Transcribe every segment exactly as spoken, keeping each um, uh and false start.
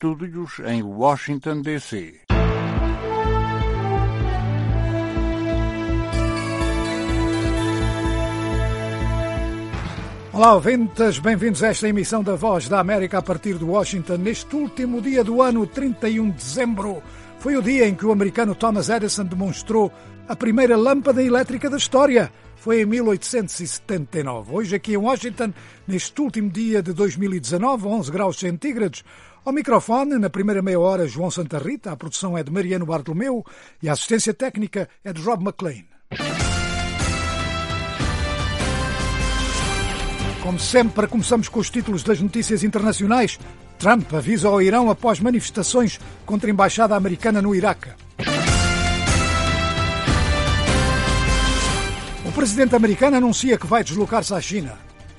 estúdios em Washington, D C Olá, ouvintes, bem-vindos a esta emissão da Voz da América a partir de Washington. Neste último dia do ano, trinta e um de dezembro, foi o dia em que o americano Thomas Edison demonstrou a primeira lâmpada elétrica da história. Foi em mil oitocentos e setenta e nove. Hoje aqui em Washington, neste último dia de dois mil e dezanove, onze graus centígrados, ao microfone, na primeira meia hora, João Santa Rita, a produção é de Mariano Bartolomeu e a assistência técnica é de Rob McLean. Como sempre, começamos com os títulos das notícias internacionais. Trump avisa ao Irão após manifestações contra a embaixada americana no Iraque. O presidente americano anuncia que vai deslocar-se à China.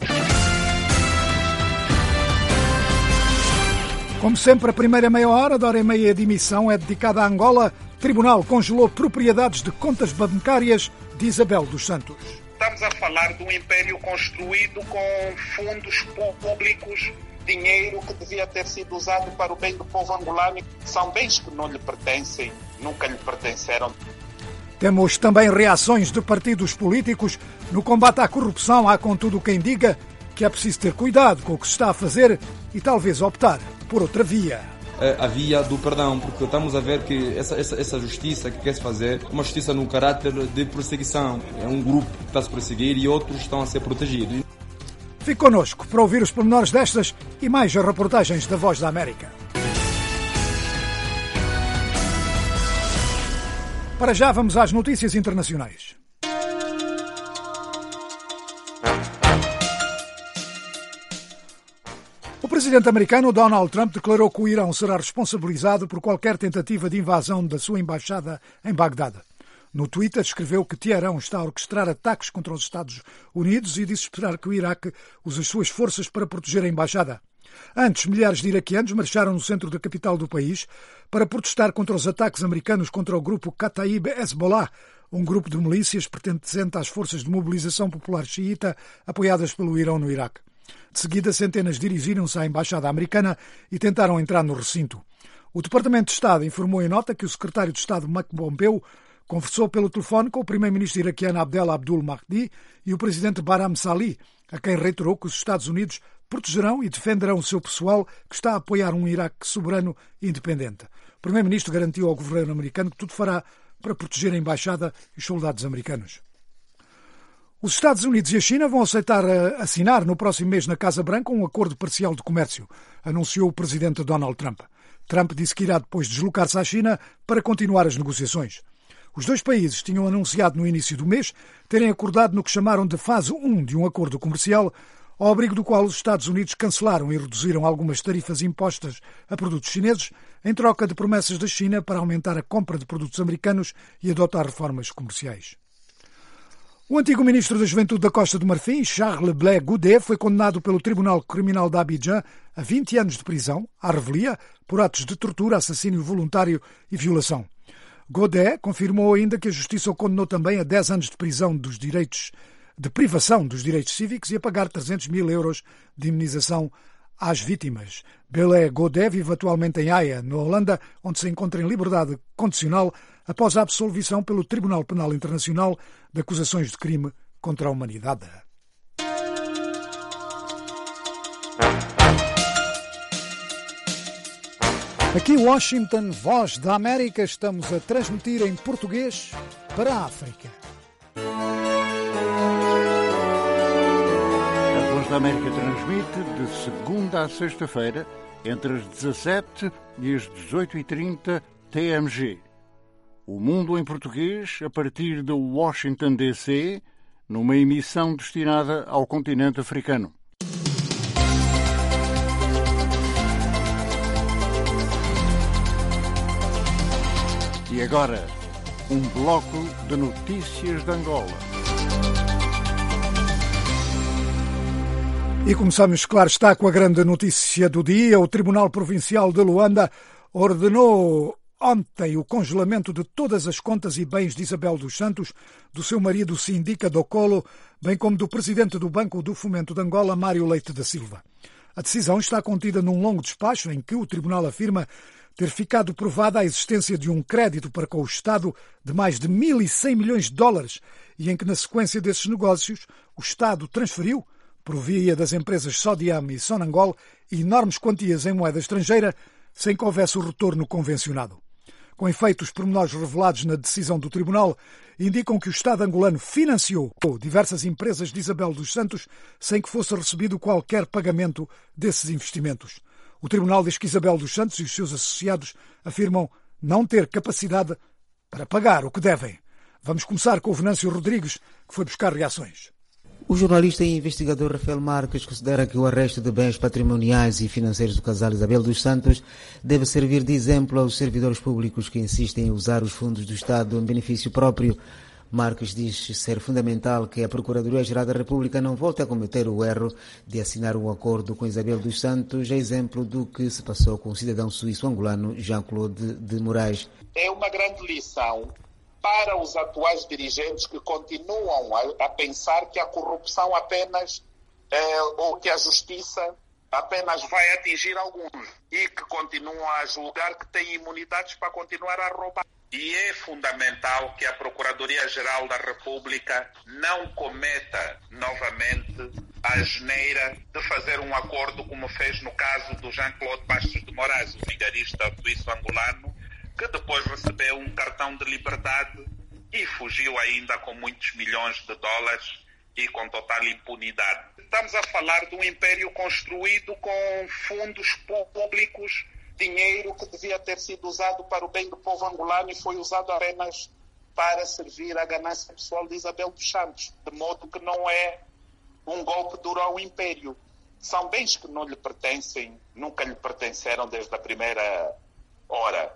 Como sempre, a primeira meia hora, da hora e meia de emissão, é dedicada a Angola. O tribunal congelou propriedades de contas bancárias de Isabel dos Santos. Estamos a falar de um império construído com fundos públicos, dinheiro que devia ter sido usado para o bem do povo angolano. São bens que não lhe pertencem, nunca lhe pertenceram. Temos também reações de partidos políticos. No combate à corrupção há, contudo, quem diga que é preciso ter cuidado com o que se está a fazer e talvez optar por outra via. A via do perdão, porque estamos a ver que essa, essa, essa justiça que quer se fazer é uma justiça no caráter de perseguição. É um grupo que está a se perseguir e outros estão a ser protegidos. Fique connosco para ouvir os pormenores destas e mais as reportagens da Voz da América. Para já vamos às notícias internacionais. O presidente americano Donald Trump declarou que o Irão será responsabilizado por qualquer tentativa de invasão da sua embaixada em Bagdade. No Twitter escreveu que Teherão está a orquestrar ataques contra os Estados Unidos e disse esperar que o Iraque use as suas forças para proteger a embaixada. Antes, milhares de iraquianos marcharam no centro da capital do país para protestar contra os ataques americanos contra o grupo Kataib Hezbollah, um grupo de milícias pertencente às forças de mobilização popular xiita apoiadas pelo Irão no Iraque. De seguida, centenas dirigiram-se à embaixada americana e tentaram entrar no recinto. O Departamento de Estado informou em nota que o secretário de Estado Mike Pompeo conversou pelo telefone com o primeiro-ministro iraquiano Abdel Abdul Mahdi e o presidente Barham Salih, a quem reiterou que os Estados Unidos protegerão e defenderão o seu pessoal que está a apoiar um Iraque soberano e independente. O primeiro-ministro garantiu ao governo americano que tudo fará para proteger a embaixada e os soldados americanos. Os Estados Unidos e a China vão aceitar assinar no próximo mês na Casa Branca um acordo parcial de comércio, anunciou o presidente Donald Trump. Trump disse que irá depois deslocar-se à China para continuar as negociações. Os dois países tinham anunciado no início do mês terem acordado no que chamaram de fase um de um acordo comercial, ao abrigo do qual os Estados Unidos cancelaram e reduziram algumas tarifas impostas a produtos chineses em troca de promessas da China para aumentar a compra de produtos americanos e adotar reformas comerciais. O antigo ministro da Juventude da Costa do Marfim, Charles Blé Goudé, foi condenado pelo Tribunal Criminal de Abidjan a vinte anos de prisão, à revelia, por atos de tortura, assassínio voluntário e violação. Goudé confirmou ainda que a Justiça o condenou também a dez anos de prisão dos direitos, de privação dos direitos cívicos e a pagar trezentos mil euros de indemnização às vítimas. Blé Goudé vive atualmente em Haia, na Holanda, onde se encontra em liberdade condicional após a absolvição pelo Tribunal Penal Internacional de acusações de crime contra a humanidade. Aqui em Washington, Voz da América, estamos a transmitir em português para a África. A Voz da América transmite de segunda a sexta-feira, entre as dezassete e as dezoito e trinta T M G. O Mundo em Português, a partir de Washington, D C, numa emissão destinada ao continente africano. E agora, um bloco de notícias de Angola. E começamos, claro está, com a grande notícia do dia. O Tribunal Provincial de Luanda ordenou ontem o congelamento de todas as contas e bens de Isabel dos Santos, do seu marido Sindica Dokolo, bem como do presidente do Banco do Fomento de Angola, Mário Leite da Silva. A decisão está contida num longo despacho em que o Tribunal afirma ter ficado provada a existência de um crédito para com o Estado de mais de mil e cem milhões de dólares e em que, na sequência desses negócios, o Estado transferiu, por via das empresas Sodiam e Sonangol, enormes quantias em moeda estrangeira, sem que houvesse o retorno convencionado. Com efeito, os pormenores revelados na decisão do Tribunal indicam que o Estado angolano financiou diversas empresas de Isabel dos Santos sem que fosse recebido qualquer pagamento desses investimentos. O Tribunal diz que Isabel dos Santos e os seus associados afirmam não ter capacidade para pagar o que devem. Vamos começar com o Venâncio Rodrigues, que foi buscar reações. O jornalista e investigador Rafael Marques considera que o arresto de bens patrimoniais e financeiros do casal Isabel dos Santos deve servir de exemplo aos servidores públicos que insistem em usar os fundos do Estado em benefício próprio. Marques diz ser fundamental que a Procuradoria-Geral da República não volte a cometer o erro de assinar um acordo com Isabel dos Santos, a exemplo do que se passou com o cidadão suíço-angolano Jean-Claude de Moraes. É uma grande lição para os atuais dirigentes que continuam a, a pensar que a corrupção apenas, é, ou que a justiça apenas vai atingir alguns e que continuam a julgar que têm imunidades para continuar a roubar. E é fundamental que a Procuradoria-Geral da República não cometa novamente a asneira de fazer um acordo como fez no caso do Jean-Claude Bastos de Moraes, o vigarista suíço-angolano, que depois recebeu um cartão de liberdade e fugiu ainda com muitos milhões de dólares e com total impunidade. Estamos a falar de um império construído com fundos públicos, dinheiro que devia ter sido usado para o bem do povo angolano e foi usado apenas para servir à ganância pessoal de Isabel dos Santos, de modo que não é um golpe duro ao império. São bens que não lhe pertencem, nunca lhe pertenceram desde a primeira hora.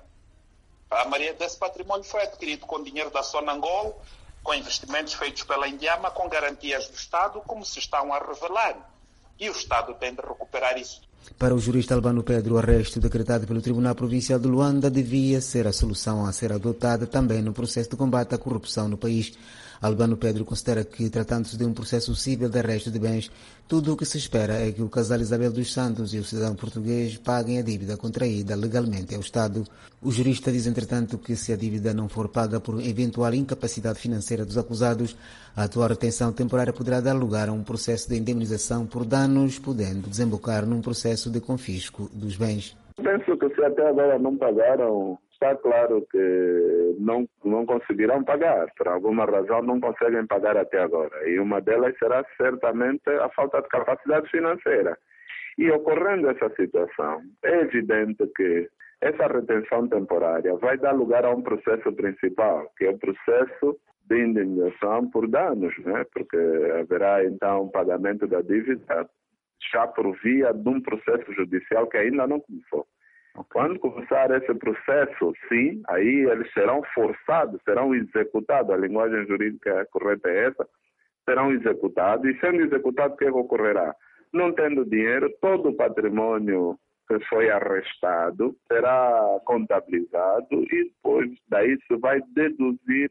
A maioria desse património foi adquirido com dinheiro da Sonangol, com investimentos feitos pela Indiama, com garantias do Estado, como se estão a revelar. E o Estado tem de recuperar isso. Para o jurista Albano Pedro, o arresto decretado pelo Tribunal Provincial de Luanda devia ser a solução a ser adotada também no processo de combate à corrupção no país. Albano Pedro considera que, tratando-se de um processo cível de arresto de bens, tudo o que se espera é que o casal Isabel dos Santos e o cidadão português paguem a dívida contraída legalmente ao Estado. O jurista diz, entretanto, que se a dívida não for paga por eventual incapacidade financeira dos acusados, a atual retenção temporária poderá dar lugar a um processo de indemnização por danos, podendo desembocar num processo de confisco dos bens. Penso que se até agora não pagaram, está claro que não, não conseguirão pagar. Por alguma razão não conseguem pagar até agora. E uma delas será certamente a falta de capacidade financeira. E ocorrendo essa situação, é evidente que essa retenção temporária vai dar lugar a um processo principal, que é o processo de indenização por danos, né? Porque haverá então um pagamento da dívida já por via de um processo judicial que ainda não começou. Quando começar esse processo, sim, aí eles serão forçados, serão executados, a linguagem jurídica correta é essa, serão executados, e sendo executados, o que ocorrerá? Não tendo dinheiro, todo o patrimônio que foi arrestado será contabilizado e depois daí se vai deduzir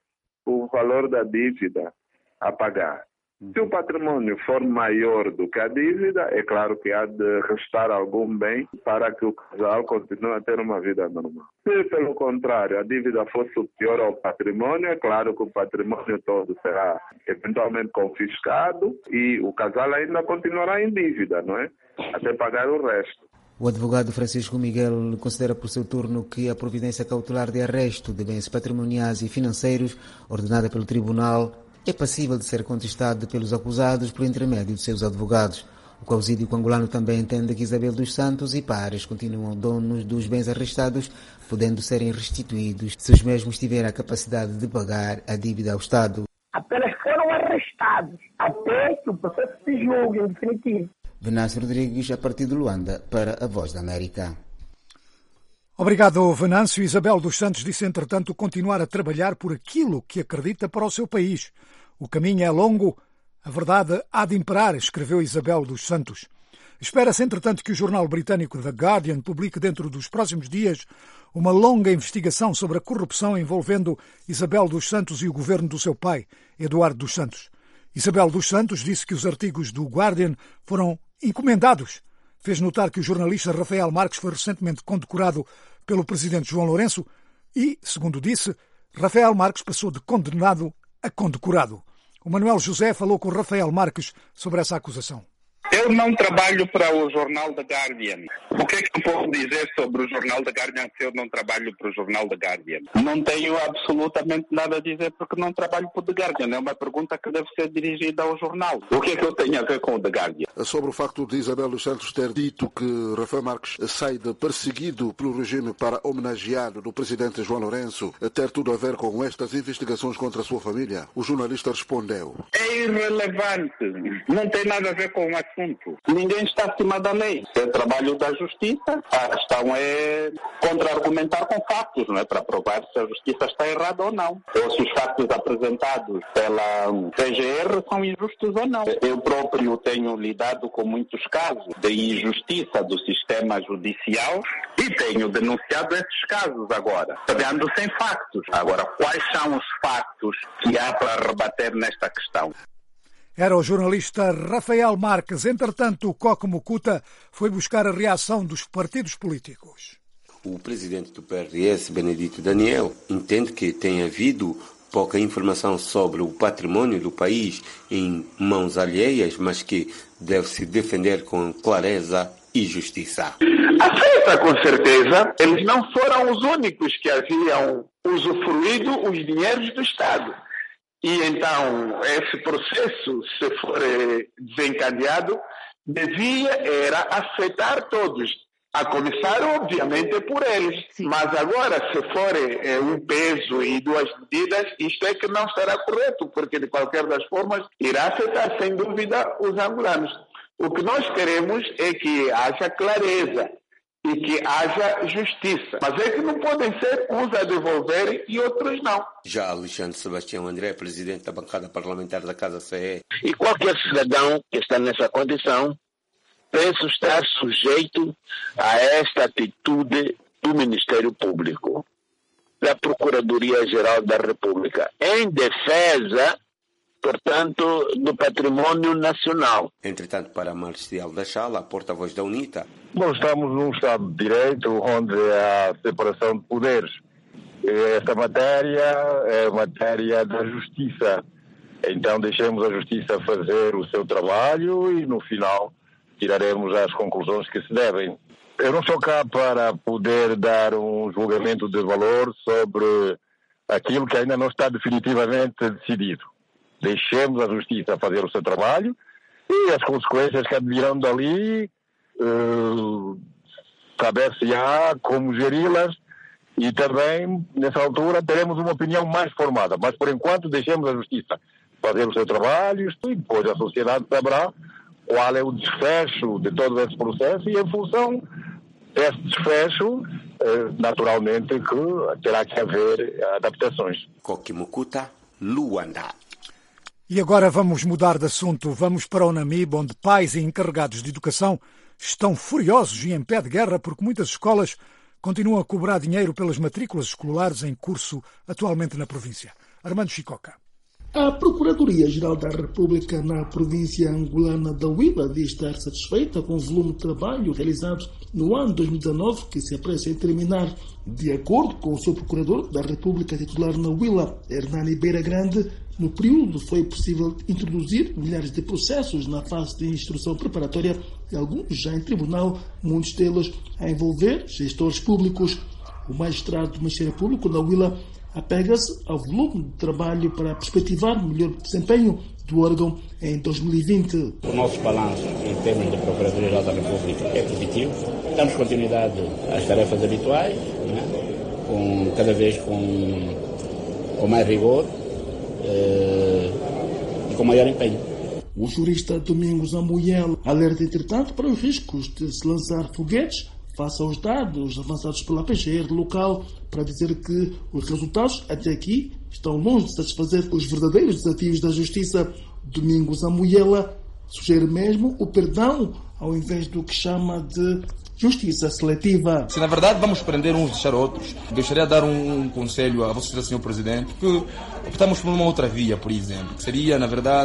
o valor da dívida a pagar. Se o patrimônio for maior do que a dívida, é claro que há de restar algum bem para que o casal continue a ter uma vida normal. Se, pelo contrário, a dívida for superior ao patrimônio, é claro que o patrimônio todo será eventualmente confiscado e o casal ainda continuará em dívida, não é? Até pagar o resto. O advogado Francisco Miguel considera por seu turno que a providência cautelar de arresto de bens patrimoniais e financeiros ordenada pelo Tribunal é passível de ser contestado pelos acusados por intermédio de seus advogados. O causídico angolano também entende que Isabel dos Santos e pares continuam donos dos bens arrestados, podendo serem restituídos se os mesmos tiverem a capacidade de pagar a dívida ao Estado. Apenas foram arrestados até que o processo se julgue em definitivo. Venâncio Rodrigues, a partir de Luanda, para a Voz da América. Obrigado, Venâncio. Isabel dos Santos disse, entretanto, continuar a trabalhar por aquilo que acredita para o seu país. O caminho é longo, a verdade há de imperar, escreveu Isabel dos Santos. Espera-se, entretanto, que o jornal britânico The Guardian publique dentro dos próximos dias uma longa investigação sobre a corrupção envolvendo Isabel dos Santos e o governo do seu pai, Eduardo dos Santos. Isabel dos Santos disse que os artigos do Guardian foram encomendados fez notar que o jornalista Rafael Marques foi recentemente condecorado pelo presidente João Lourenço e, segundo disse, Rafael Marques passou de condenado a condecorado. O Manuel José falou com Rafael Marques sobre essa acusação. Eu não trabalho para o jornal The Guardian. O que é que eu posso dizer sobre o jornal The Guardian se eu não trabalho para o jornal The Guardian? Não tenho absolutamente nada a dizer porque não trabalho para o The Guardian. É uma pergunta que deve ser dirigida ao jornal. O que é que eu tenho a ver com o The Guardian? Sobre o facto de Isabel dos Santos ter dito que Rafael Marques sai de perseguido pelo regime para homenagear o presidente João Lourenço, ter tudo a ver com estas investigações contra a sua família, o jornalista respondeu: é irrelevante. Não tem nada a ver com o assunto. Ninguém está acima da lei. É o trabalho da justiça. A questão é contra-argumentar com fatos, não é? Para provar se a justiça está errada ou não. Ou se os fatos apresentados pela P G R são injustos ou não. Eu próprio tenho lidado com muitos casos de injustiça do sistema judicial e tenho denunciado esses casos agora, pegando sem factos. Agora, quais são os factos que há para rebater nesta questão? Era o jornalista Rafael Marques. Entretanto, o Coque Mucuta foi buscar a reação dos partidos políticos. O presidente do P R S, Benedito Daniel, entende que tem havido pouca informação sobre o patrimônio do país em mãos alheias, mas que deve-se defender com clareza e justiça. Aceita, com certeza. Eles não foram os únicos que haviam usufruído os dinheiros do Estado. E então, esse processo, se for desencadeado, devia era afetar todos, a começar, obviamente, por eles. Sim. Mas agora, se for é, um peso e duas medidas, isto é que não estará correto, porque, de qualquer das formas, irá afetar, sem dúvida, os angolanos. O que nós queremos é que haja clareza e que haja justiça. Mas é que não podem ser uns a devolver e outros não. Já Alexandre Sebastião André, presidente da bancada parlamentar da Casa C E. E qualquer cidadão que está nessa condição, penso estar sujeito a esta atitude do Ministério Público, da Procuradoria-Geral da República, em defesa, portanto, do patrimônio nacional. Entretanto, para Marcial da Chala, a porta-voz da UNITA. Bom, estamos num Estado de Direito onde há separação de poderes. Esta matéria é matéria da Justiça. Então deixemos a Justiça fazer o seu trabalho e, no final, tiraremos as conclusões que se devem. Eu não sou cá para poder dar um julgamento de valor sobre aquilo que ainda não está definitivamente decidido. Deixemos a Justiça fazer o seu trabalho e as consequências que advirão dali, uh, saber-se-á como geri-las e também, nessa altura, teremos uma opinião mais formada. Mas, por enquanto, deixemos a Justiça fazer o seu trabalho e depois a sociedade saberá qual é o desfecho de todo esse processo e, em função desse desfecho, uh, naturalmente, que terá que haver adaptações. Coque Mucuta, Luanda. E agora vamos mudar de assunto. Vamos para o Namibe, onde pais e encarregados de educação estão furiosos e em pé de guerra porque muitas escolas continuam a cobrar dinheiro pelas matrículas escolares em curso atualmente na província. Armando Chicoca. A Procuradoria-Geral da República na província angolana da Huila diz estar satisfeita com o volume de trabalho realizado no ano dois mil e dezanove, que se apressa em terminar. De acordo com o seu Procurador da República titular na Huila, Hernani Beira Grande, no período foi possível introduzir milhares de processos na fase de instrução preparatória e alguns já em tribunal, muitos deles a envolver gestores públicos. O magistrado do Ministério Público na Huila apega-se ao volume de trabalho para perspectivar o melhor desempenho do órgão em dois mil e vinte. O nosso balanço em termos da Procuradoria-Geral da República é positivo. Damos continuidade às tarefas habituais, né? com, cada vez com, com mais rigor eh, e com maior empenho. O jurista Domingos Amuyel alerta, entretanto, para os riscos de se lançar foguetes face aos dados avançados pela P G R local, para dizer que os resultados até aqui estão longe de satisfazer os verdadeiros desafios da justiça. Domingos Amuyela sugere mesmo o perdão ao invés do que chama de justiça seletiva. Se na verdade vamos prender uns e deixar outros, gostaria de dar um conselho a você, senhor Presidente, que optamos por uma outra via, por exemplo, que seria, na verdade,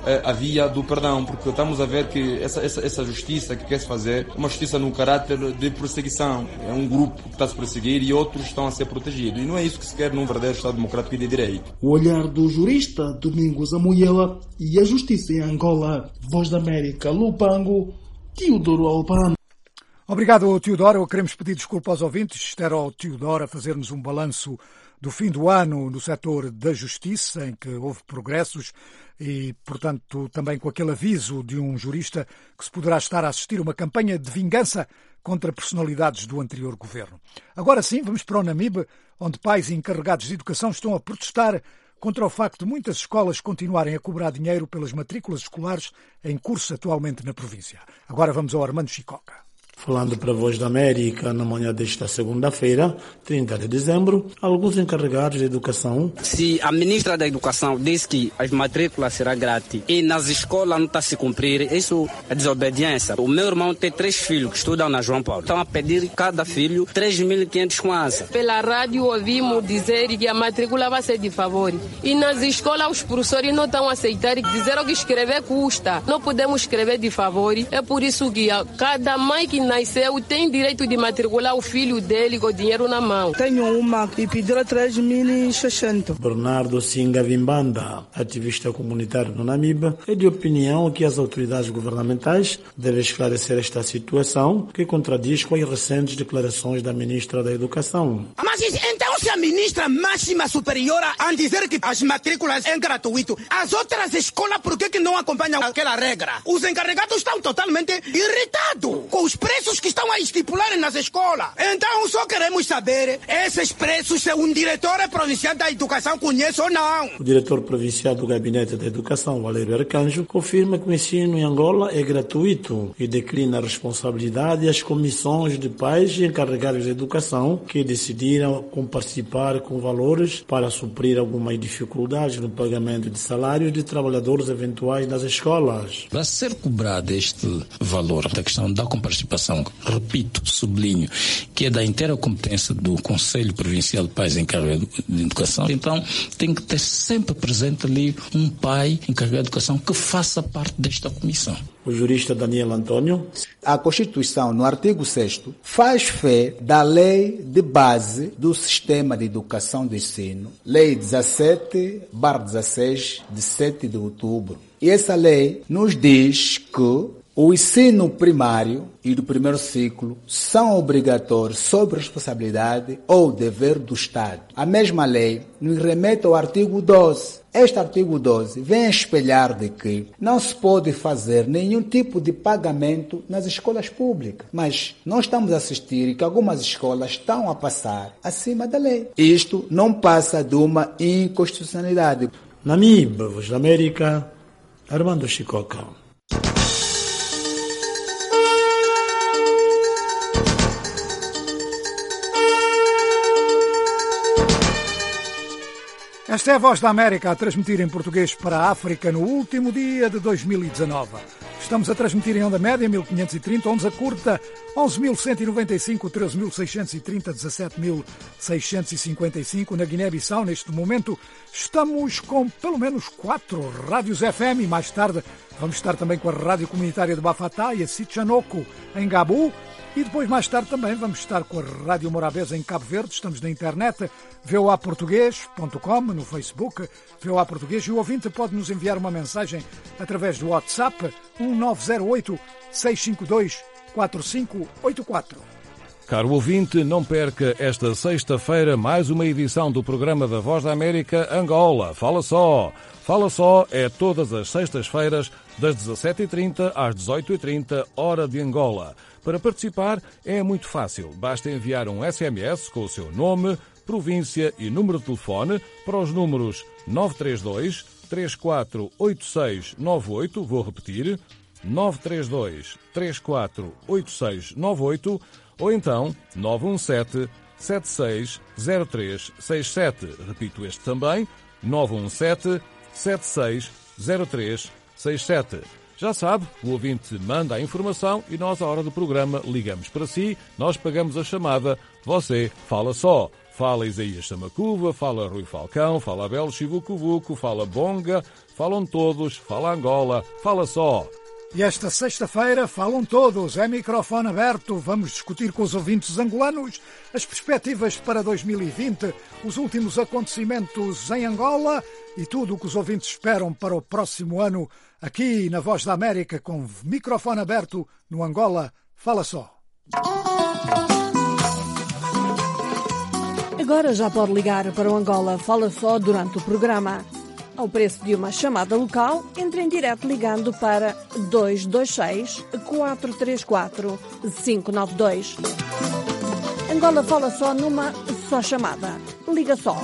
a via do perdão, porque estamos a ver que essa, essa, essa justiça que quer se fazer é uma justiça no caráter de perseguição. É um grupo que está a se perseguir e outros estão a ser protegidos. E não é isso que se quer num verdadeiro Estado democrático e de direito. O olhar do jurista Domingos Amoyela e a justiça em Angola. Voz da América, Lupango, Teodoro Albano. Obrigado, Teodoro. Queremos pedir desculpa aos ouvintes. Isto era o Teodoro a fazer-nos um balanço do fim do ano no setor da justiça, em que houve progressos e, portanto, também com aquele aviso de um jurista que se poderá estar a assistir a uma campanha de vingança contra personalidades do anterior governo. Agora sim, vamos para o Namibe, onde pais e encarregados de educação estão a protestar contra o facto de muitas escolas continuarem a cobrar dinheiro pelas matrículas escolares em curso atualmente na província. Agora vamos ao Armando Chicoca. Falando para a Voz da América, na manhã desta segunda-feira, trinta de dezembro, alguns encarregados de educação... Se a ministra da Educação disse que as matrículas serão grátis e nas escolas não está a se cumprir, isso é desobediência. O meu irmão tem três filhos que estudam na João Paulo. Estão a pedir cada filho três mil e quinhentos kwanza. Pela rádio ouvimos dizer que a matrícula vai ser de favor. E nas escolas os professores não estão a aceitar, disseram que escrever custa. Não podemos escrever de favor. É por isso que cada mãe que nasceu tem direito de matricular o filho dele com o dinheiro na mão. Tenho uma e pediram três mil e seiscentos. Bernardo Singa Vimbanda, ativista comunitário no Namibe, é de opinião que as autoridades governamentais devem esclarecer esta situação que contradiz com as recentes declarações da ministra da Educação. Mas então se a ministra máxima superiora a dizer que as matrículas é gratuito, as outras escolas por que, que não acompanham aquela regra? Os encarregados estão totalmente irritados com os preços que estão a estipular nas escolas. Então só queremos saber esses preços se um diretor provincial da educação conhece ou não. O diretor provincial do Gabinete da Educação, Valério Arcanjo, confirma que o ensino em Angola é gratuito e declina a responsabilidade às comissões de pais e encarregados de educação que decidiram participar com valores para suprir algumas dificuldades no pagamento de salários de trabalhadores eventuais nas escolas. Para ser cobrado este valor da questão da participação, repito, sublinho, que é da inteira competência do Conselho Provincial de Pais Encarregados de Educação, então tem que ter sempre presente ali um pai encarregado de educação que faça parte desta comissão. O jurista Daniel Antônio. A Constituição, no artigo sexto, faz fé da lei de base do sistema de educação de ensino, lei dezassete barra dezesseis, de sete de outubro. E essa lei nos diz que o ensino primário e do primeiro ciclo são obrigatórios sob responsabilidade ou dever do Estado. A mesma lei nos remete ao artigo doze. Este artigo doze vem espelhar de que não se pode fazer nenhum tipo de pagamento nas escolas públicas. Mas nós estamos a assistir que algumas escolas estão a passar acima da lei. Isto não passa de uma inconstitucionalidade. Namibe, Voz da América, Armando Chicoca. Esta é a Voz da América a transmitir em português para a África no último dia de dois mil e dezanove. Estamos a transmitir em onda média mil quinhentos e trinta, onda curta onze mil cento e noventa e cinco, treze mil seiscentos e trinta, dezassete mil seiscentos e cinquenta e cinco. Na Guiné-Bissau, neste momento, estamos com pelo menos quatro rádios F M e mais tarde vamos estar também com a Rádio Comunitária de Bafatá e a Sichanoko em Gabu. E depois, mais tarde, também vamos estar com a Rádio Morabeza em Cabo Verde. Estamos na internet, v o a português ponto com, no Facebook, V O A Português. E o ouvinte pode nos enviar uma mensagem através do WhatsApp um nove zero oito, seis cinco dois, quatro cinco oito quatro. Caro ouvinte, não perca esta sexta-feira mais uma edição do programa da Voz da América Angola. Fala só! Fala só é todas as sextas-feiras, das dezassete e trinta às dezoito e trinta, hora de Angola. Para participar é muito fácil. Basta enviar um S M S com o seu nome, província e número de telefone para os números nove três dois, três quatro oito seis nove oito, vou repetir, nove três dois, três quatro oito seis nove oito, ou então nove um sete, sete seis zero três seis sete. Repito este também, nove um sete, sete seis zero três seis sete. Já sabe, o ouvinte manda a informação e nós, à hora do programa, ligamos para si, nós pagamos a chamada, você fala só. Fala Isaías Samacuva, fala Rui Falcão, fala Abel Chivucovuco, fala Bonga, falam todos, fala Angola, fala só. E esta sexta-feira falam todos, é microfone aberto. Vamos discutir com os ouvintes angolanos as perspectivas para dois mil e vinte, os últimos acontecimentos em Angola e tudo o que os ouvintes esperam para o próximo ano aqui na Voz da América com microfone aberto no Angola. Fala só. Agora já pode ligar para o Angola Fala Só durante o programa. Ao preço de uma chamada local, entre em direto ligando para dois dois seis, quatro três quatro, cinco nove dois. Angola Fala Só numa só chamada. Liga só.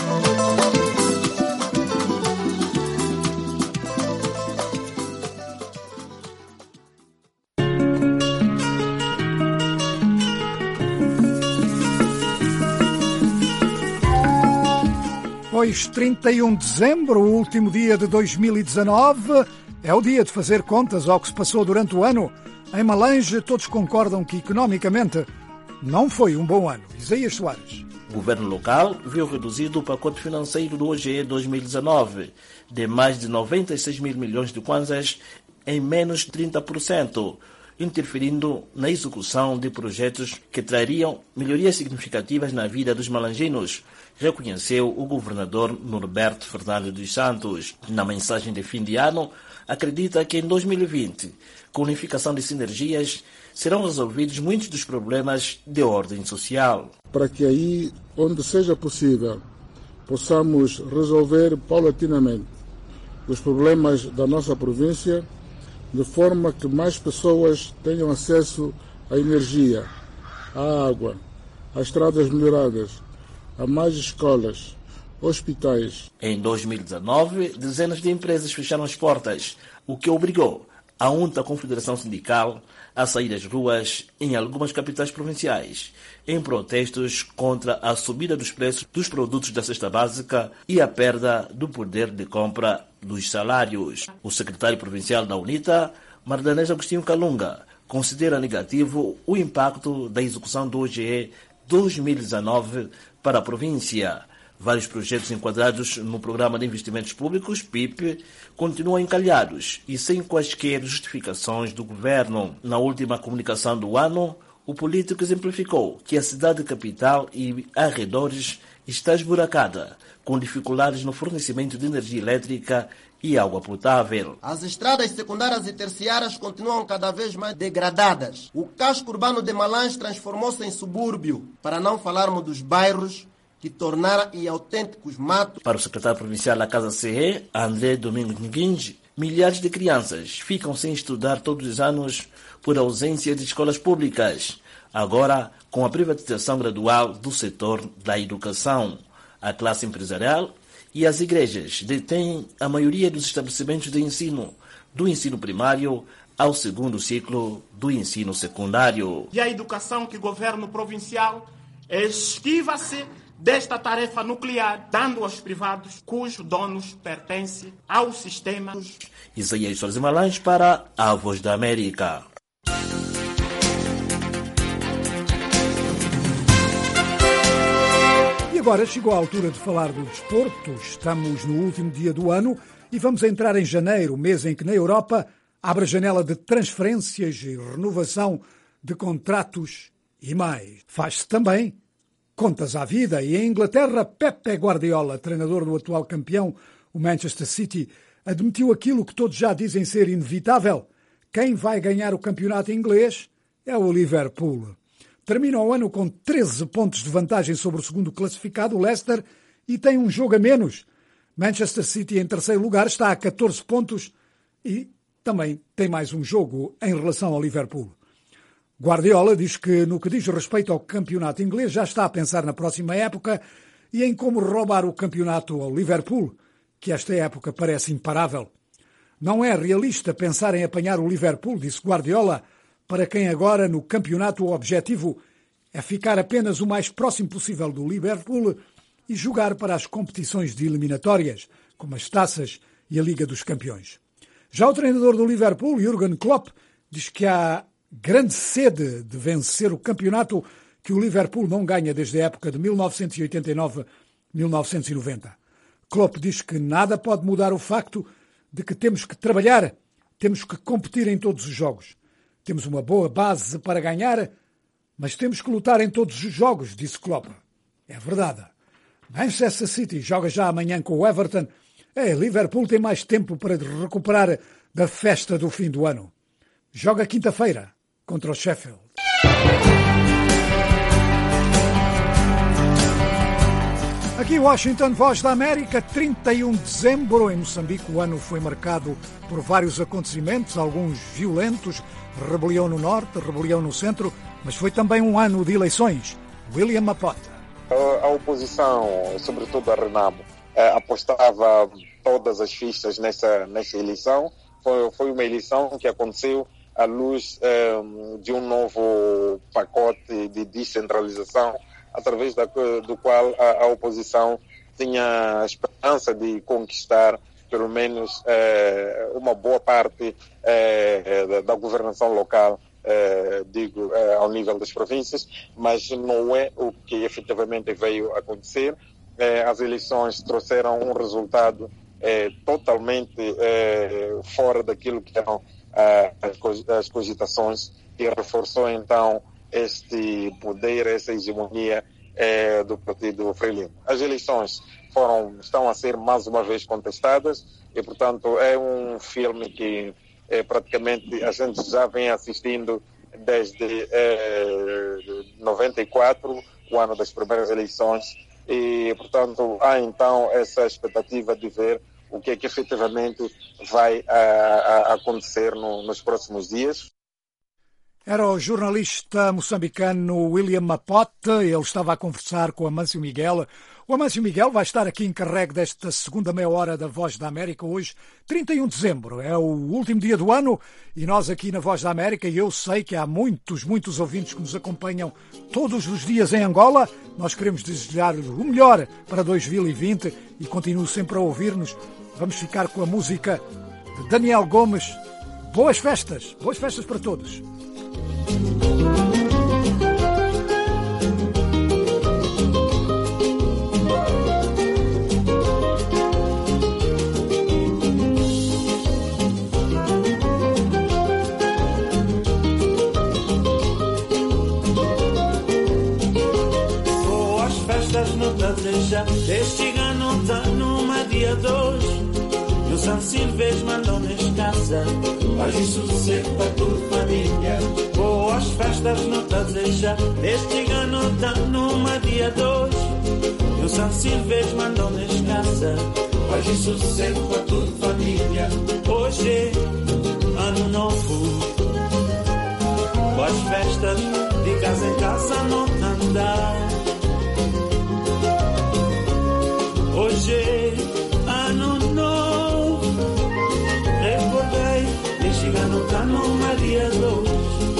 Hoje, trinta e um de dezembro, o último dia de dois mil e dezanove, é o dia de fazer contas ao que se passou durante o ano. Em Malange, todos concordam que, economicamente, não foi um bom ano. Isaías Soares. O governo local viu reduzido o pacote financeiro do O G E dois mil e dezanove, de mais de noventa e seis mil milhões de kwanzas, em menos de trinta por cento, interferindo na execução de projetos que trariam melhorias significativas na vida dos malanginos, reconheceu o governador Norberto Fernandes dos Santos. Na mensagem de fim de ano, acredita que em dois mil e vinte, com a unificação de sinergias, serão resolvidos muitos dos problemas de ordem social. Para que aí, onde seja possível, possamos resolver paulatinamente os problemas da nossa província, de forma que mais pessoas tenham acesso à energia, à água, a estradas melhoradas, a mais escolas, hospitais. Em dois mil e dezanove, dezenas de empresas fecharam as portas, o que obrigou a U N T A Confederação Sindical a sair às ruas em algumas capitais provinciais, em protestos contra a subida dos preços dos produtos da cesta básica e a perda do poder de compra dos salários. O secretário provincial da UNITA, Mardanês Agostinho Calunga, considera negativo o impacto da execução do O G E dois mil e dezanove para a província. Vários projetos enquadrados no Programa de Investimentos Públicos, P I P, continuam encalhados e sem quaisquer justificações do governo. Na última comunicação do ano, o político exemplificou que a cidade capital e arredores está esburacada, com dificuldades no fornecimento de energia elétrica e água potável. As estradas secundárias e terciárias continuam cada vez mais degradadas. O casco urbano de Malange transformou-se em subúrbio, para não falarmos dos bairros que tornaram em autênticos matos. Para o secretário provincial da Casa C E, André Domingos Nguinge, milhares de crianças ficam sem estudar todos os anos por ausência de escolas públicas. Agora, com a privatização gradual do setor da educação, a classe empresarial e as igrejas detêm a maioria dos estabelecimentos de ensino, do ensino primário ao segundo ciclo do ensino secundário. E a educação que o governo provincial esquiva-se desta tarefa nuclear, dando aos privados, cujos donos pertencem ao sistema. Isaías Soares de Malange para a Voz da América. E agora chegou a altura de falar do desporto. Estamos no último dia do ano e vamos entrar em janeiro, mês em que na Europa abre a janela de transferências e renovação de contratos e mais. Faz-se também contas à vida e em Inglaterra, Pep Guardiola, treinador do atual campeão, o Manchester City, admitiu aquilo que todos já dizem ser inevitável. Quem vai ganhar o campeonato inglês é o Liverpool. Termina o ano com treze pontos de vantagem sobre o segundo classificado, o Leicester, e tem um jogo a menos. Manchester City, em terceiro lugar, está a catorze pontos e também tem mais um jogo em relação ao Liverpool. Guardiola diz que, no que diz respeito ao campeonato inglês, já está a pensar na próxima época e em como roubar o campeonato ao Liverpool, que esta época parece imparável. Não é realista pensar em apanhar o Liverpool, disse Guardiola, para quem agora no campeonato o objetivo é ficar apenas o mais próximo possível do Liverpool e jogar para as competições de eliminatórias, como as taças e a Liga dos Campeões. Já o treinador do Liverpool, Jürgen Klopp, diz que há grande sede de vencer o campeonato que o Liverpool não ganha desde a época de mil novecentos e oitenta e nove a mil novecentos e noventa. Klopp diz que nada pode mudar o facto de que temos que trabalhar, temos que competir em todos os jogos. Temos uma boa base para ganhar, mas temos que lutar em todos os jogos, disse Klopp. É verdade. Manchester City joga já amanhã com o Everton. É, Liverpool tem mais tempo para recuperar da festa do fim do ano. Joga quinta-feira contra o Sheffield. Aqui Washington, Voz da América, trinta e um de dezembro. Em Moçambique o ano foi marcado por vários acontecimentos, alguns violentos, rebelião no norte, rebelião no centro, mas foi também um ano de eleições. William Mapota. A oposição, sobretudo a Renamo, apostava todas as fichas nessa, nessa eleição. Foi, foi uma eleição que aconteceu à luz um, de um novo pacote de descentralização, através da, do qual a, a oposição tinha a esperança de conquistar pelo menos eh, uma boa parte eh, da, da governação local, eh, digo, eh, ao nível das províncias, mas não é o que efetivamente veio acontecer. Eh, as eleições trouxeram um resultado eh, totalmente eh, fora daquilo que eram eh, as cogitações e reforçou então este poder, essa hegemonia eh, do partido Frelimo. As eleições foram, estão a ser mais uma vez contestadas e, portanto, é um filme que eh, praticamente a gente já vem assistindo desde eh, noventa e quatro, o ano das primeiras eleições, e, portanto, há então essa expectativa de ver o que é que efetivamente vai a, a acontecer no, nos próximos dias. Era o jornalista moçambicano William Mapota. Ele estava a conversar com o Amâncio Miguel. O Amâncio Miguel vai estar aqui encarregue desta segunda meia hora da Voz da América. Hoje, trinta e um de dezembro, é o último dia do ano e nós aqui na Voz da América, e eu sei que há muitos, muitos ouvintes que nos acompanham todos os dias em Angola. Nós queremos desejar o melhor para dois mil e vinte e continuo sempre a ouvir-nos. Vamos ficar com a música de Daniel Gomes. Boas festas, boas festas para todos. Boas festas não te deseja, este ano tá numa dia dois. E o São Silvestre mandou-nos casa, paz e sossego para tua família. Boas festas não te deseja, este ano tá numa dia dois. E o São Silvestre mandou-nos casa, paz e sossego para tua família. Hoje, ano novo, boas festas, de casa em casa não te andar. Hoje, ano novo, recordei, este ano tá numa dia dois.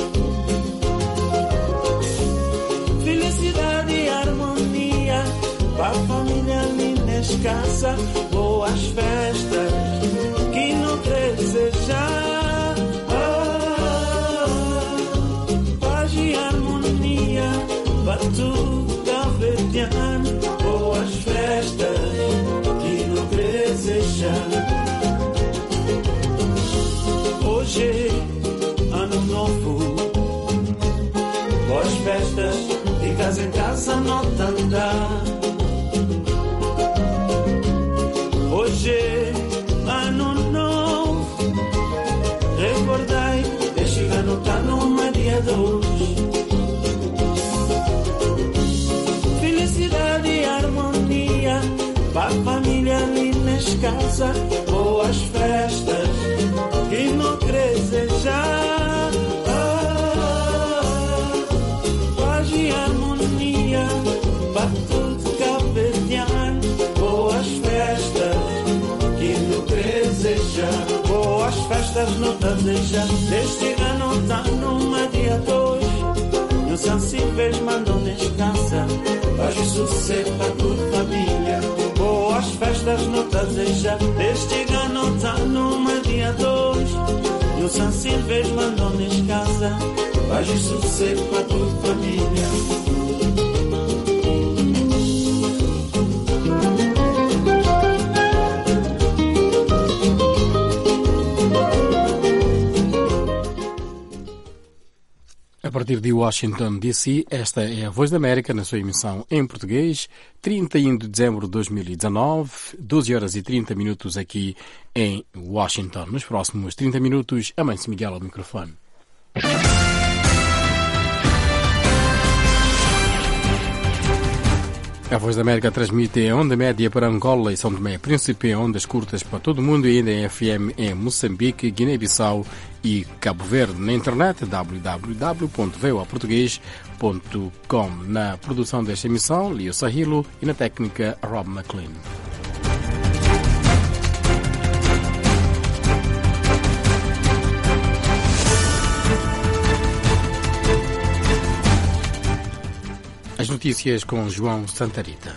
Felicidade e harmonia para a família linda escassa. Boas festas que não desejar. Ah, paz e harmonia para tudo cabo-verdiano. Boas festas que não desejar. Hoje, ano novo, boas festas, de casa em casa não te andar. Hoje, ano novo, recordai, este ano tá numa dia dois. Felicidade e harmonia para a família linda escassa. Boas festas que não desejar. Ah, paz e harmonia para tudo cabo-verdiano. Boas festas que não desejar. Boas festas não te deseja, este ano tá numa dia dois. E o São Silvestre mandou-nos casa, paz e sossego para tua família. Boas festas não te deseja, este ano tá numa dia dois. E o São Silvestre mandou-nos casa, paz e sossego para tua família. partir de Washington, D C, esta é a Voz da América na sua emissão em português, trinta e um de dezembro de dois mil e dezanove, doze horas e trinta minutos aqui em Washington. Nos próximos trinta minutos, a Mãe-se Miguel ao microfone. A Voz da América transmite em onda média para Angola e São Tomé e Príncipe, em ondas curtas para todo o mundo e ainda em F M em Moçambique, Guiné-Bissau e Cabo Verde. Na internet, w w w ponto voa português ponto com. Na produção desta emissão, Leo Sahilo e na técnica, Rob McLean. As notícias com João Santarita.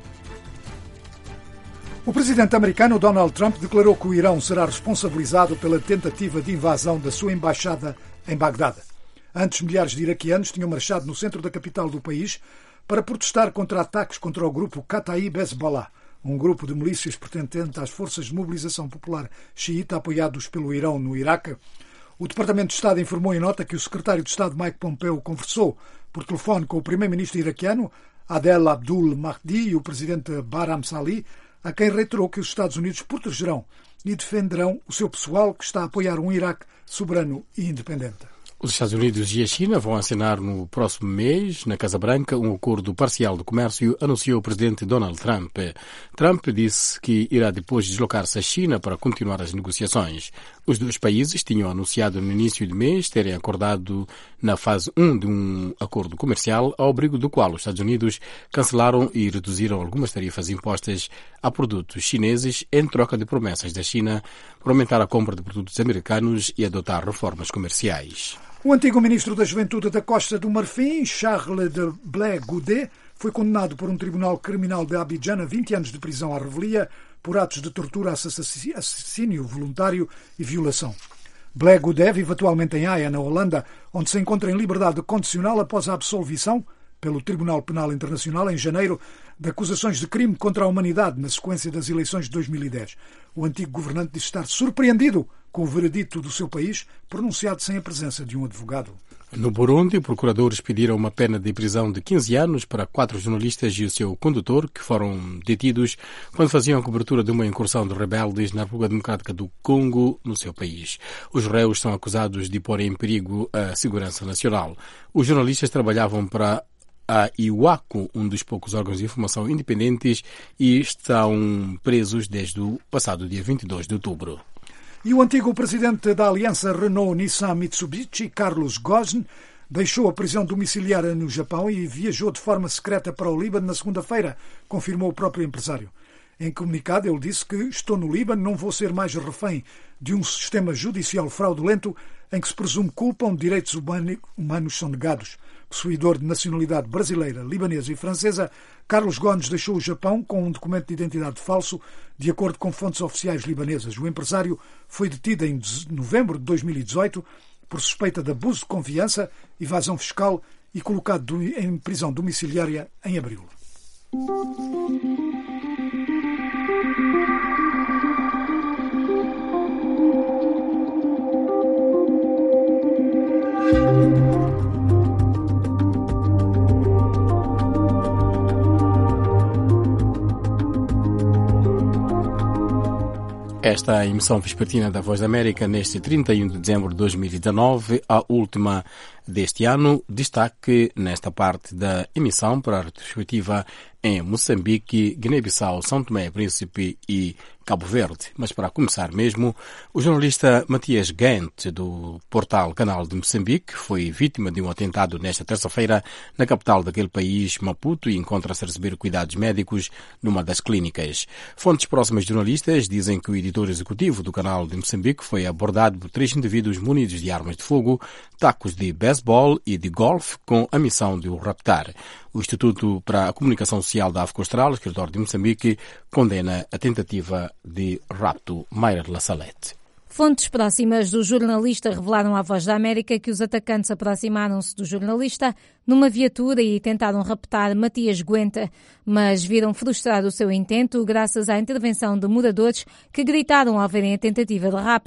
O presidente americano Donald Trump declarou que o Irão será responsabilizado pela tentativa de invasão da sua embaixada em Bagdade. Antes, milhares de iraquianos tinham marchado no centro da capital do país para protestar contra ataques contra o grupo Kataib Hezbollah, um grupo de milícias pertencente às forças de mobilização popular xiita apoiados pelo Irão no Iraque. O Departamento de Estado informou em nota que o secretário de Estado Mike Pompeo conversou por telefone com o primeiro-ministro iraquiano Adel Abdul Mahdi e o presidente Barham Salih, a quem reiterou que os Estados Unidos protegerão e defenderão o seu pessoal que está a apoiar um Iraque soberano e independente. Os Estados Unidos e a China vão assinar no próximo mês, na Casa Branca, um acordo parcial de comércio, anunciou o presidente Donald Trump. Trump disse que irá depois deslocar-se à China para continuar as negociações. Os dois países tinham anunciado no início do mês terem acordado na fase um de um acordo comercial, ao abrigo do qual os Estados Unidos cancelaram e reduziram algumas tarifas impostas a produtos chineses em troca de promessas da China para aumentar a compra de produtos americanos e adotar reformas comerciais. O antigo ministro da Juventude da Costa do Marfim, Charles de Blé Goudet, foi condenado por um tribunal criminal de Abidjan a vinte anos de prisão à revelia por atos de tortura, assassínio voluntário e violação. Blé Goudet vive atualmente em Haia, na Holanda, onde se encontra em liberdade condicional após a absolvição pelo Tribunal Penal Internacional em janeiro de acusações de crime contra a humanidade na sequência das eleições de dois mil e dez. O antigo governante disse estar surpreendido com o veredito do seu país, pronunciado sem a presença de um advogado. No Burundi, procuradores pediram uma pena de prisão de quinze anos para quatro jornalistas e o seu condutor, que foram detidos quando faziam a cobertura de uma incursão de rebeldes na República Democrática do Congo, no seu país. Os réus são acusados de pôr em perigo a segurança nacional. Os jornalistas trabalhavam para a Iwaco, um dos poucos órgãos de informação independentes, e estão presos desde o passado dia vinte e dois de outubro. E o antigo presidente da aliança Renault-Nissan-Mitsubishi, Carlos Ghosn, deixou a prisão domiciliária no Japão e viajou de forma secreta para o Líbano na segunda-feira, confirmou o próprio empresário. Em comunicado, ele disse que estou no Líbano, não vou ser mais refém de um sistema judicial fraudulento em que se presume culpa onde direitos humanos são negados. Possuidor de nacionalidade brasileira, libanesa e francesa, Carlos Gomes deixou o Japão com um documento de identidade falso, de acordo com fontes oficiais libanesas. O empresário foi detido em novembro de dois mil e dezoito por suspeita de abuso de confiança, evasão fiscal e colocado em prisão domiciliária em abril. Esta é a emissão vespertina da Voz da América neste trinta e um de dezembro de dois mil e dezenove, a última deste ano. Destaque nesta parte da emissão para a retrospectiva em Moçambique, Guiné-Bissau, São Tomé e Príncipe e Cabo Verde. Mas para começar mesmo, o jornalista Matias Gant, do portal Canal de Moçambique, foi vítima de um atentado nesta terça-feira na capital daquele país, Maputo, e encontra-se a receber cuidados médicos numa das clínicas. Fontes próximas de jornalistas dizem que o editor executivo do Canal de Moçambique foi abordado por três indivíduos munidos de armas de fogo, tacos de beisebol e de golfe, com a missão de o raptar. O Instituto para a Comunicação Social da África Austral, escritório de Moçambique, condena a tentativa de rapto. Mayra La Salette. Fontes próximas do jornalista revelaram à Voz da América que os atacantes aproximaram-se do jornalista numa viatura e tentaram raptar Matias Guenta, mas viram frustrado o seu intento graças à intervenção de moradores que gritaram ao verem a tentativa de rapto.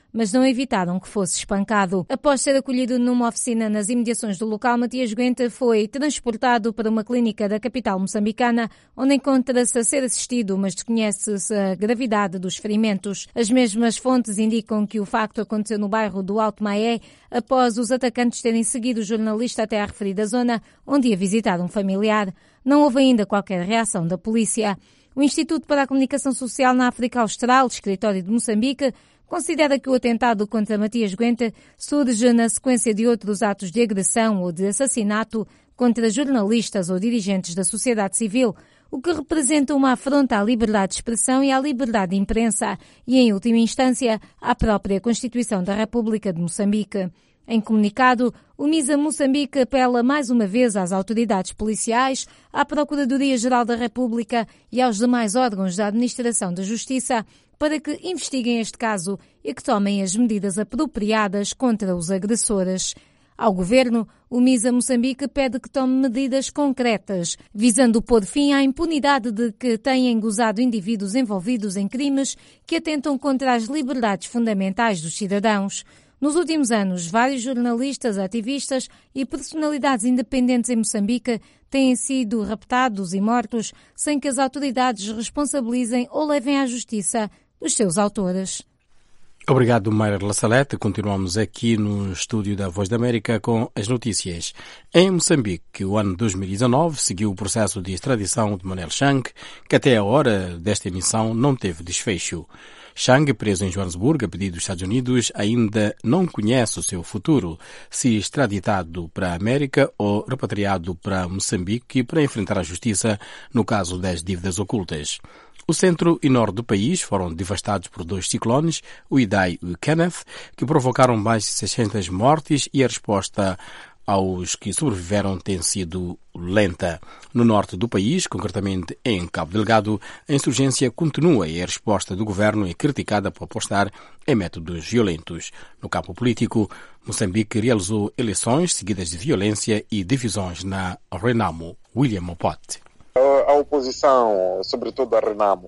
mas não evitaram que fosse espancado. Após ser acolhido numa oficina nas imediações do local, Matias Guenta foi transportado para uma clínica da capital moçambicana, onde encontra-se a ser assistido, mas desconhece-se a gravidade dos ferimentos. As mesmas fontes indicam que o facto aconteceu no bairro do Alto Maé, após os atacantes terem seguido o jornalista até à referida zona, onde ia visitar um familiar. Não houve ainda qualquer reação da polícia. O Instituto para a Comunicação Social na África Austral, escritório de Moçambique, considera que o atentado contra Matias Guenta surge na sequência de outros atos de agressão ou de assassinato contra jornalistas ou dirigentes da sociedade civil, o que representa uma afronta à liberdade de expressão e à liberdade de imprensa e, em última instância, à própria Constituição da República de Moçambique. Em comunicado, o MISA Moçambique apela mais uma vez às autoridades policiais, à Procuradoria-Geral da República e aos demais órgãos da Administração da Justiça para que investiguem este caso e que tomem as medidas apropriadas contra os agressores. Ao Governo, o MISA Moçambique pede que tome medidas concretas, visando pôr fim à impunidade de que têm gozado indivíduos envolvidos em crimes que atentam contra as liberdades fundamentais dos cidadãos. Nos últimos anos, vários jornalistas, ativistas e personalidades independentes em Moçambique têm sido raptados e mortos sem que as autoridades responsabilizem ou levem à justiça os seus autores. Obrigado, Mayra Lassalete. Continuamos aqui no estúdio da Voz da América com as notícias. Em Moçambique, o ano dois mil e dezenove seguiu o processo de extradição de Manel Chang, que até a hora desta emissão não teve desfecho. Chang, preso em Joanesburgo a pedido dos Estados Unidos, ainda não conhece o seu futuro, se extraditado para a América ou repatriado para Moçambique para enfrentar a justiça no caso das dívidas ocultas. O centro e norte do país foram devastados por dois ciclones, o Idai e o Kenneth, que provocaram mais de seiscentas mortes e a resposta aos que sobreviveram tem sido lenta. No norte do país, concretamente em Cabo Delgado, a insurgência continua e a resposta do governo é criticada por apostar em métodos violentos. No campo político, Moçambique realizou eleições seguidas de violência e divisões na Renamo. William Mopote. A oposição, sobretudo a Renamo,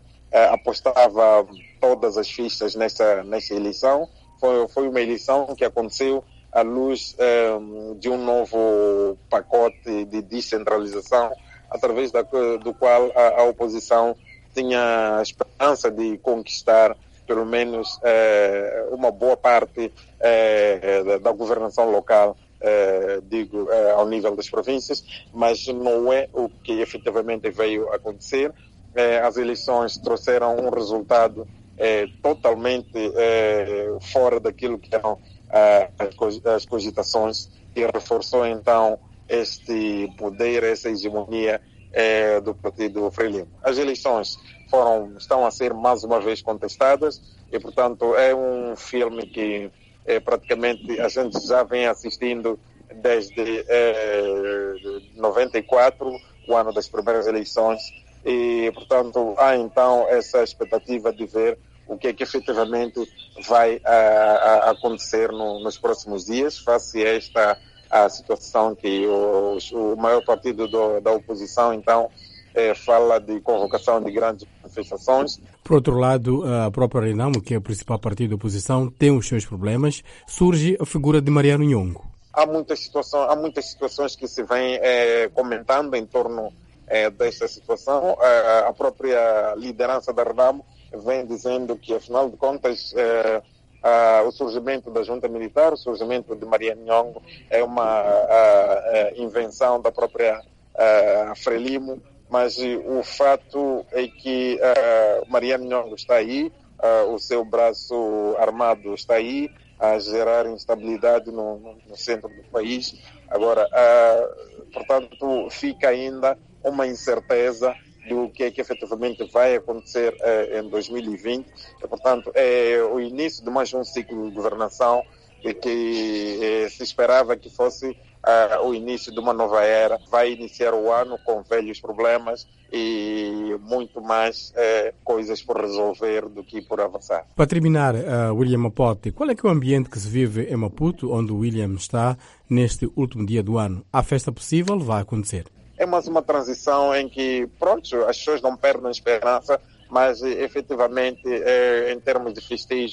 apostava todas as fichas nessa, nessa eleição. Foi, foi uma eleição que aconteceu à luz um, de um novo pacote de descentralização, através da, do qual a, a oposição tinha a esperança de conquistar pelo menos eh, uma boa parte eh, da, da governação local, eh, digo, eh, ao nível das províncias, mas não é o que efetivamente veio acontecer. Eh, as eleições trouxeram um resultado eh, totalmente eh, fora daquilo que eram as cogitações e reforçou então este poder, essa hegemonia eh, do partido Frelimo. As eleições foram, estão a ser mais uma vez contestadas e, portanto, é um filme que eh, praticamente a gente já vem assistindo desde eh, noventa e quatro, o ano das primeiras eleições, e, portanto, há então essa expectativa de ver o que é que efetivamente vai a, a acontecer no, nos próximos dias, face a esta a situação que o, o maior partido do, da oposição, então, eh, fala de convocação de grandes manifestações. Por outro lado, a própria Renamo, que é o principal partido da oposição, tem os seus problemas. Surge a figura de Mariano Nhongo. Há muitas situações, há muitas situações que se vêm eh, comentando em torno eh, desta situação. A, a própria liderança da Renamo vem dizendo que, afinal de contas, eh, ah, o surgimento da junta militar, o surgimento de Mariano Nhongo é uma ah, ah, invenção da própria ah, Frelimo, mas o fato é que ah, Mariano Nhongo está aí, ah, o seu braço armado está aí, a gerar instabilidade no, no, no centro do país. Agora, ah, portanto, fica ainda uma incerteza do que é que efetivamente vai acontecer eh, em dois mil e vinte. E, portanto, é o início de mais um ciclo de governação e que eh, se esperava que fosse eh, o início de uma nova era. Vai iniciar o ano com velhos problemas e muito mais eh, coisas por resolver do que por avançar. Para terminar, uh, William Mapote, qual é que é o ambiente que se vive em Maputo, onde o William está, neste último dia do ano? Há festa possível? Vai acontecer? É mais uma transição em que, pronto, as pessoas não perdem esperança, mas efetivamente, eh, em termos de festejo,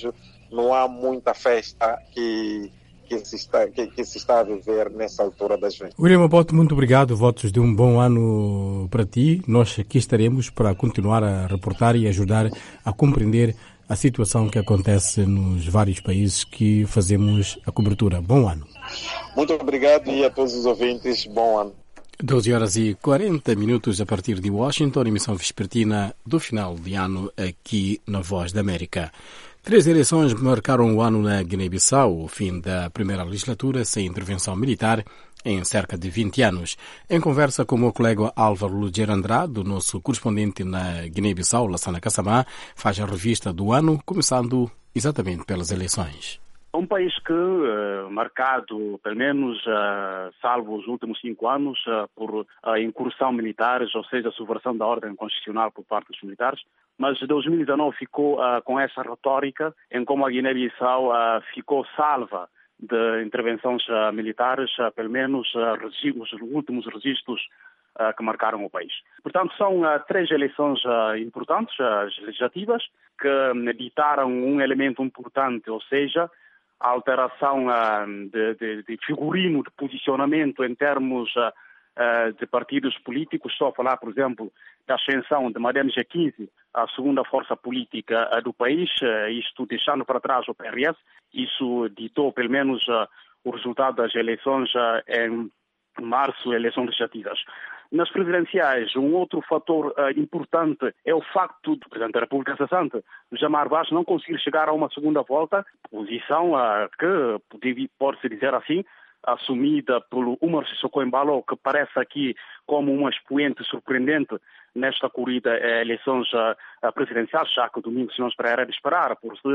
não há muita festa que, que, se, está, que, que se está a viver nessa altura das vendas. William Abbott, muito obrigado. Votos de um bom ano para ti. Nós aqui estaremos para continuar a reportar e ajudar a compreender a situação que acontece nos vários países que fazemos a cobertura. Bom ano. Muito obrigado e a todos os ouvintes, bom ano. doze horas e quarenta minutos a partir de Washington, emissão vespertina do final de ano aqui na Voz da América. Três eleições marcaram o ano na Guiné-Bissau, o fim da primeira legislatura sem intervenção militar em cerca de vinte anos. Em conversa com o meu colega Álvaro Lugero Andrade, o nosso correspondente na Guiné-Bissau, Lassana Kassamá, faz a revista do ano, começando exatamente pelas eleições. Um país que, uh, marcado, pelo menos, uh, salvo os últimos cinco anos, uh, por uh, incursão militares, ou seja, a subversão da ordem constitucional por parte dos militares, mas dois mil e dezenove ficou uh, com essa retórica em como a Guiné-Bissau uh, ficou salva de intervenções uh, militares, uh, pelo menos uh, os últimos registros uh, que marcaram o país. Portanto, são uh, três eleições uh, importantes, uh, as legislativas, que um, ditaram um elemento importante, ou seja, a alteração uh, de, de, de figurino, de posicionamento em termos uh, uh, de partidos políticos. Estou a falar, por exemplo, da ascensão de Madame G quinze, a segunda força política uh, do país, uh, isto deixando para trás o P R S. Isso ditou, pelo menos, uh, o resultado das eleições uh, em março, eleições legislativas. Nas presidenciais, um outro fator uh, importante é o facto do Presidente da República cessante, Jamar Vaz, não conseguir chegar a uma segunda volta, posição uh, que, pode-se dizer assim, assumida pelo Umar Sissoko Embalo, que parece aqui como um expoente surpreendente nesta corrida a eleições uh, presidenciais, já que o domingo se não era de esperar por se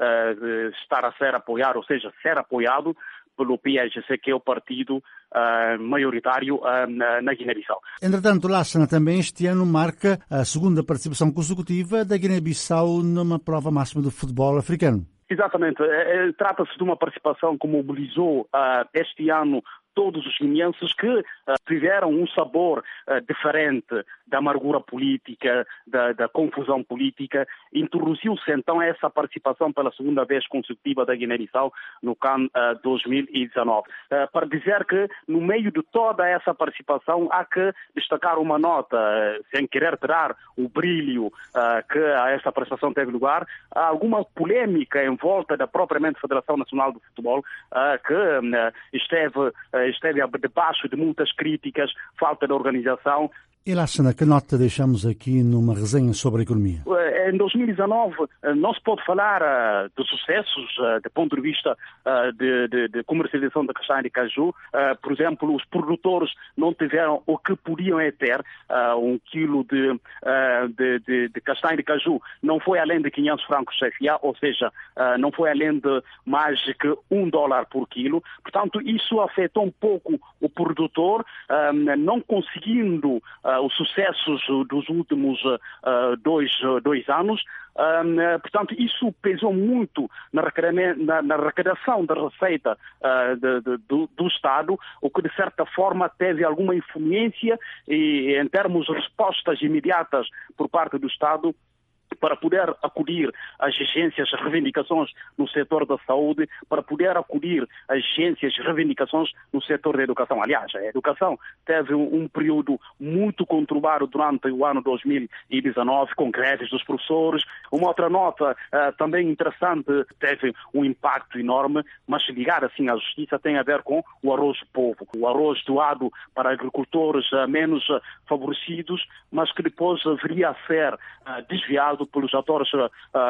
uh, estar a ser apoiado, ou seja, ser apoiado pelo P S G C, que é o partido uh, maioritário uh, na, na Guiné-Bissau. Entretanto, Lassana, também este ano marca a segunda participação consecutiva da Guiné-Bissau numa prova máxima do futebol africano. Exatamente. É, é, trata-se de uma participação que mobilizou uh, este ano todos os guineenses que uh, tiveram um sabor uh, diferente da amargura política, da, da confusão política. Introduziu-se então essa participação pela segunda vez consecutiva da Guiné-Bissau no CAN uh, dois mil e dezenove. Uh, para dizer que no meio de toda essa participação há que destacar uma nota, uh, sem querer tirar o brilho uh, que a essa participação teve lugar, há alguma polêmica em volta da propriamente Federação Nacional do Futebol uh, que uh, esteve uh, esteve debaixo de muitas críticas, falta de organização. E Lassana, que nota deixamos aqui numa resenha sobre a economia? Em dois mil e dezenove não se pode falar uh, de sucessos uh, do ponto de vista uh, de, de, de comercialização da castanha de caju. Uh, por exemplo, os produtores não tiveram o que podiam ter. Uh, um quilo de, uh, de, de, de castanha de caju não foi além de quinhentos francos C F A, ou seja, uh, não foi além de mais que um dólar por quilo. Portanto, isso afetou um pouco o produtor, uh, não conseguindo uh, os sucessos dos últimos uh, dois, uh, dois anos. Um, uh, portanto, isso pesou muito na, na, na arrecadação da receita uh, de, de, do, do Estado, o que de certa forma teve alguma influência e, em termos de respostas imediatas por parte do Estado para poder acudir às exigências, às reivindicações no setor da saúde, para poder acudir às exigências e reivindicações no setor da educação. Aliás, a educação teve um, um período muito conturbado durante o ano dois mil e dezenove, com greves dos professores. Uma outra nota uh, também interessante, teve um impacto enorme, mas ligada assim à justiça, tem a ver com o arroz do povo. O arroz doado para agricultores uh, menos uh, favorecidos, mas que depois uh, viria a ser uh, desviado pelos atores uh,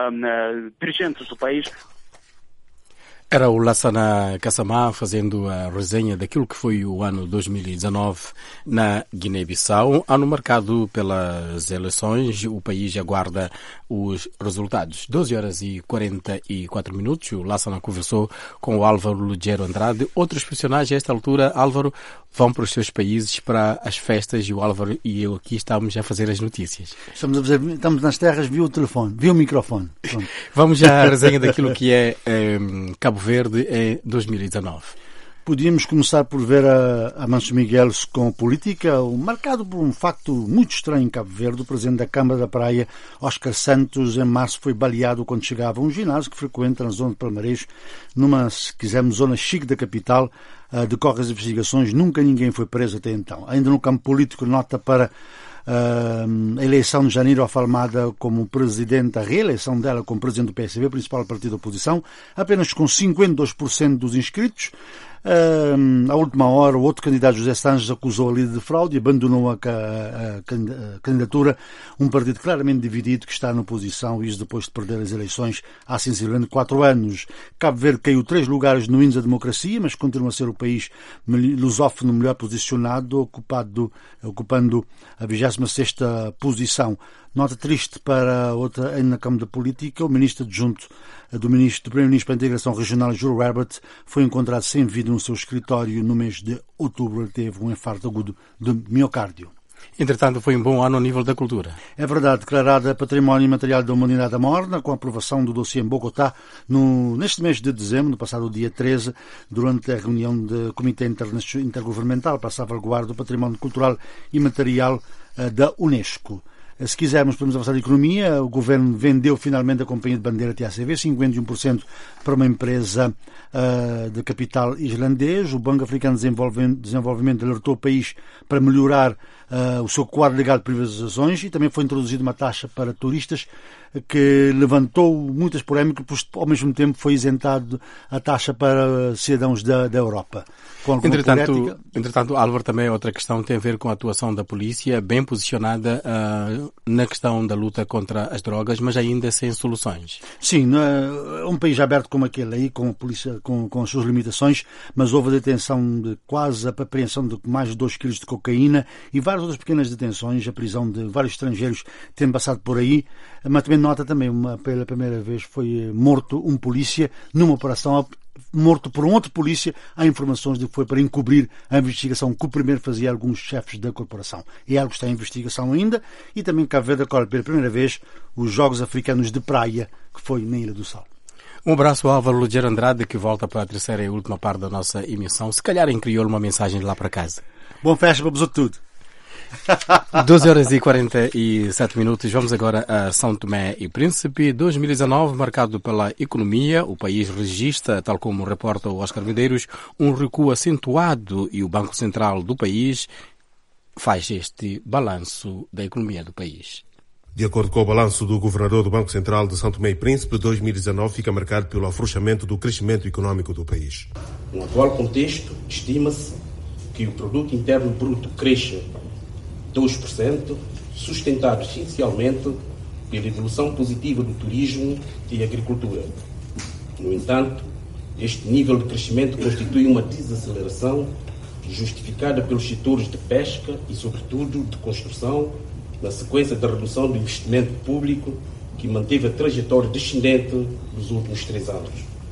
uh, dirigentes do país. Era o Lassana Kassamá fazendo a resenha daquilo que foi o ano dois mil e dezenove na Guiné-Bissau. Ano marcado pelas eleições, o país aguarda os resultados. doze horas e quarenta e quatro minutos, o Lassana conversou com o Álvaro Lugero Andrade. Outros personagens a esta altura, Álvaro, vão para os seus países para as festas e o Álvaro e eu aqui estamos a fazer as notícias. Estamos, a fazer, estamos nas terras via o telefone, via o microfone. Vamos já à resenha daquilo que é um, Cabo Verde em dois mil e dezenove. Podíamos começar por ver a, a Manso Miguel com política, marcado por um facto muito estranho em Cabo Verde. O presidente da Câmara da Praia, Oscar Santos, em março foi baleado quando chegava a um ginásio que frequenta na zona de Palmarés, numa, se quisermos, zona chique da capital. Uh, decorre as investigações, nunca ninguém foi preso até então. Ainda no campo político, nota para Uh, a eleição de Janiro Afalmada como presidente, a reeleição dela como presidente do P S B, principal partido da oposição, apenas com cinquenta e dois por cento dos inscritos. Uh, à última hora, o outro candidato, José Sanches, acusou a líder de fraude e abandonou a, a, a, a candidatura, um partido claramente dividido que está na oposição, e isso depois de perder as eleições há sensivelmente quatro anos. Cabo Verde caiu três lugares no índice da democracia, mas continua a ser o país lusófono melhor posicionado, ocupado, ocupando a vigésima sexta posição. Nota triste para outra, ainda na Câmara da Política, o ministro adjunto do, ministro, do Primeiro-Ministro para a Integração Regional, Júlio Herbert, foi encontrado sem vida no seu escritório no mês de outubro. Ele teve um infarto agudo de miocárdio. Entretanto, foi um bom ano ao nível da cultura. É verdade, declarada Património Imaterial da Humanidade da Morna, com a aprovação do dossiê em Bogotá, no, neste mês de dezembro, no passado dia treze, durante a reunião do Comitê Intergovernamental para a Salvaguarda do Património Cultural Imaterial uh, da Unesco. Se quisermos, podemos avançar a economia. O governo vendeu finalmente a companhia de bandeira T A C V, cinquenta e um por cento para uma empresa uh, de capital islandês. O Banco Africano de Desenvolvimento alertou o país para melhorar uh, o seu quadro legal de privatizações, e também foi introduzida uma taxa para turistas que levantou muitas polémicas, pois ao mesmo tempo foi isentado a taxa para cidadãos da, da Europa. Entretanto, entretanto, Álvaro, também outra questão tem a ver com a atuação da polícia, bem posicionada uh, na questão da luta contra as drogas, mas ainda sem soluções. Sim, é um país aberto como aquele aí, com a polícia, com, com as suas limitações, mas houve a detenção de quase a apreensão de mais de dois quilos de cocaína e várias outras pequenas detenções, a prisão de vários estrangeiros tendo passado por aí, mas também nota também, uma, pela primeira vez foi morto um polícia numa operação, morto por um outro polícia. Há informações de que foi para encobrir a investigação que o primeiro fazia alguns chefes da corporação. É algo que está em investigação ainda. E também Cabo Verde acolhe pela primeira vez os Jogos Africanos de Praia, que foi na Ilha do Sal. Um abraço ao Álvaro Luger Andrade, que volta para a terceira e última parte da nossa emissão. Se calhar em crioulo uma mensagem de lá para casa. Bom festa para vos tudo. doze horas e quarenta e sete minutos. Vamos agora a São Tomé e Príncipe. dois mil e dezanove, marcado pela economia. O país registra, tal como reporta o Oscar Medeiros, um recuo acentuado, e o Banco Central do país faz este balanço da economia do país. De acordo com o balanço do governador do Banco Central de São Tomé e Príncipe, dois mil e dezanove fica marcado pelo afrouxamento do crescimento econômico do país. No atual contexto, estima-se que o produto interno bruto cresça dois por cento, sustentado essencialmente pela evolução positiva do turismo e agricultura. No entanto, este nível de crescimento constitui uma desaceleração justificada pelos setores de pesca e, sobretudo, de construção, na sequência da redução do investimento público, que manteve a trajetória descendente dos últimos três anos.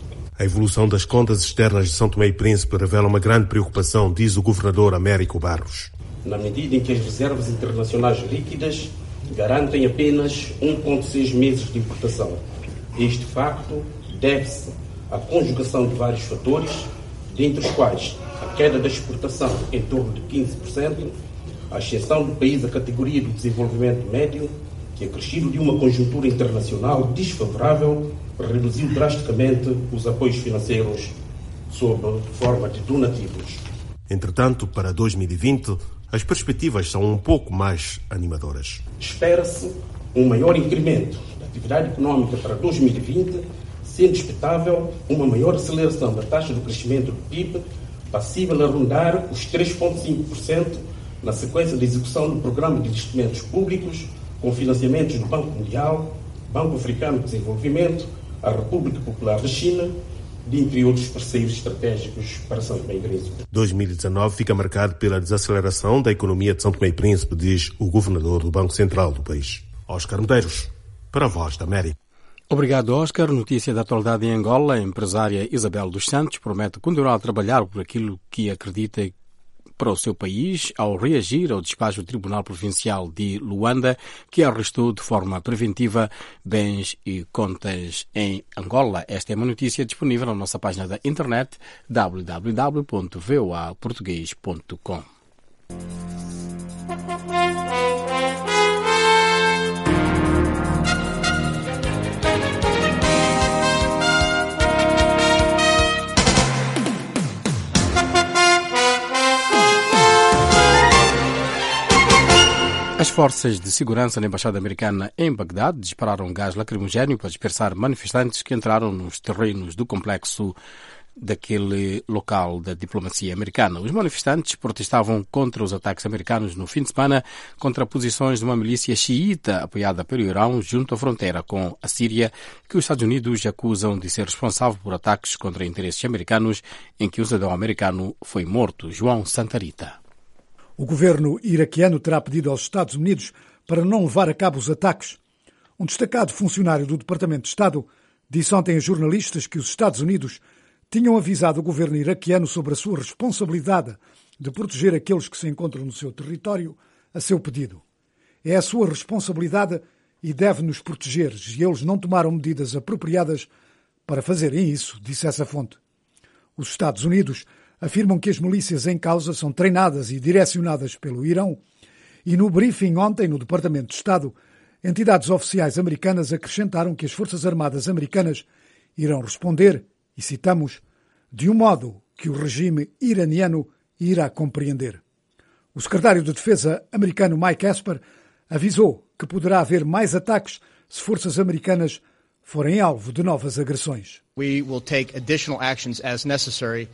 A evolução das contas externas de São Tomé e Príncipe revela uma grande preocupação, diz o governador Américo Barros. Na medida em que as reservas internacionais líquidas garantem apenas um vírgula seis meses de importação. Este facto deve-se à conjugação de vários fatores, dentre os quais a queda da exportação em torno de quinze por cento, a ascensão do país à categoria do desenvolvimento médio, que acrescido de uma conjuntura internacional desfavorável, reduziu drasticamente os apoios financeiros sob forma de donativos. Entretanto, para dois mil e vinte, as perspectivas são um pouco mais animadoras. Espera-se um maior incremento da atividade econômica para dois mil e vinte, sendo expectável uma maior aceleração da taxa de crescimento do P I B, passível a rondar os três vírgula cinco por cento na sequência da execução do Programa de Investimentos Públicos, com financiamentos do Banco Mundial, Banco Africano de Desenvolvimento, a República Popular da China, dentre outros parceiros estratégicos para São Tomé e Príncipe. dois mil e dezanove fica marcado pela desaceleração da economia de São Tomé e Príncipe, diz o governador do Banco Central do país. Oscar Medeiros, para a Voz da América. Obrigado, Oscar. Notícia da atualidade em Angola. A empresária Isabel dos Santos promete continuar a trabalhar por aquilo que acredita para o seu país ao reagir ao despacho do Tribunal Provincial de Luanda, que arrestou de forma preventiva bens e contas em Angola. Esta é uma notícia disponível na nossa página da internet w w w ponto v o a português ponto com. As forças de segurança na Embaixada Americana em Bagdade dispararam gás lacrimogéneo para dispersar manifestantes que entraram nos terrenos do complexo daquele local da diplomacia americana. Os manifestantes protestavam contra os ataques americanos no fim de semana contra posições de uma milícia xiita apoiada pelo Irão junto à fronteira com a Síria, que os Estados Unidos acusam de ser responsável por ataques contra interesses americanos em que um cidadão americano foi morto. João Santarita. O governo iraquiano terá pedido aos Estados Unidos para não levar a cabo os ataques. Um destacado funcionário do Departamento de Estado disse ontem a jornalistas que os Estados Unidos tinham avisado o governo iraquiano sobre a sua responsabilidade de proteger aqueles que se encontram no seu território a seu pedido. É a sua responsabilidade e deve-nos proteger, e eles não tomaram medidas apropriadas para fazerem isso, disse essa fonte. Os Estados Unidos afirmam que as milícias em causa são treinadas e direcionadas pelo Irão e no briefing ontem no Departamento de Estado, entidades oficiais americanas acrescentaram que as Forças Armadas americanas irão responder, e citamos, de um modo que o regime iraniano irá compreender. O secretário de Defesa americano Mike Esper avisou que poderá haver mais ataques se forças americanas forem alvo de novas agressões. We will take additional actions as necessary.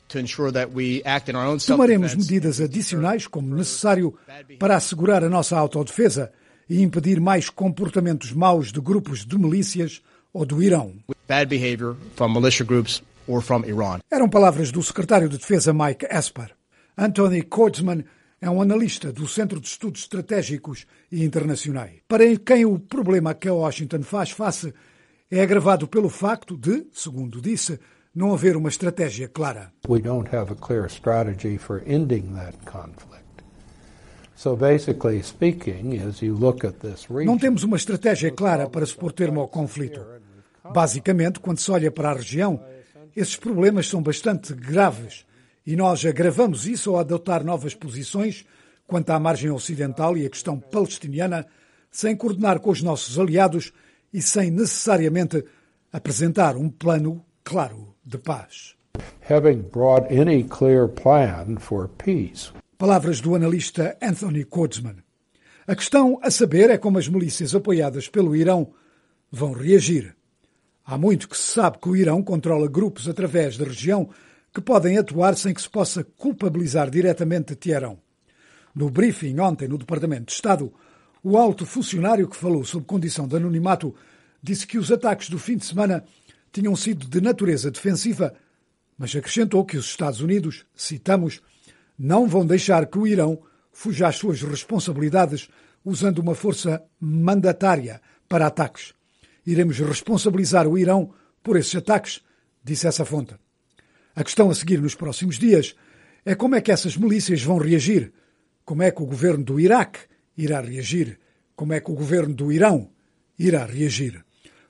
Tomaremos medidas adicionais, como necessário, para assegurar a nossa autodefesa e impedir mais comportamentos maus de grupos de milícias ou do Irão. Eram palavras do secretário de Defesa Mike Esper. Anthony Kordsman é um analista do Centro de Estudos Estratégicos e Internacionais, para quem o problema que a Washington faz face é agravado pelo facto de, segundo disse, não haver uma estratégia clara. We don't have a clear strategy for ending that conflict. So basically speaking, as you look at this region, não temos uma estratégia clara para se pôr termo ao conflito. Basicamente, quando se olha para a região, esses problemas são bastante graves e nós agravamos isso ao adotar novas posições quanto à margem ocidental e a questão palestiniana, sem coordenar com os nossos aliados e sem necessariamente apresentar um plano claro de paz. Having brought any clear plan for peace. Palavras do analista Anthony Kordsman. A questão a saber é como as milícias apoiadas pelo Irão vão reagir. Há muito que se sabe que o Irão controla grupos através da região que podem atuar sem que se possa culpabilizar diretamente Teherão. No briefing ontem no Departamento de Estado, o alto funcionário que falou sob condição de anonimato disse que os ataques do fim de semana tinham sido de natureza defensiva, mas acrescentou que os Estados Unidos, citamos, não vão deixar que o Irão fuja às suas responsabilidades usando uma força mandatária para ataques. Iremos responsabilizar o Irão por esses ataques, disse essa fonte. A questão a seguir nos próximos dias é como é que essas milícias vão reagir, como é que o governo do Iraque irá reagir, como é que o governo do Irão irá reagir.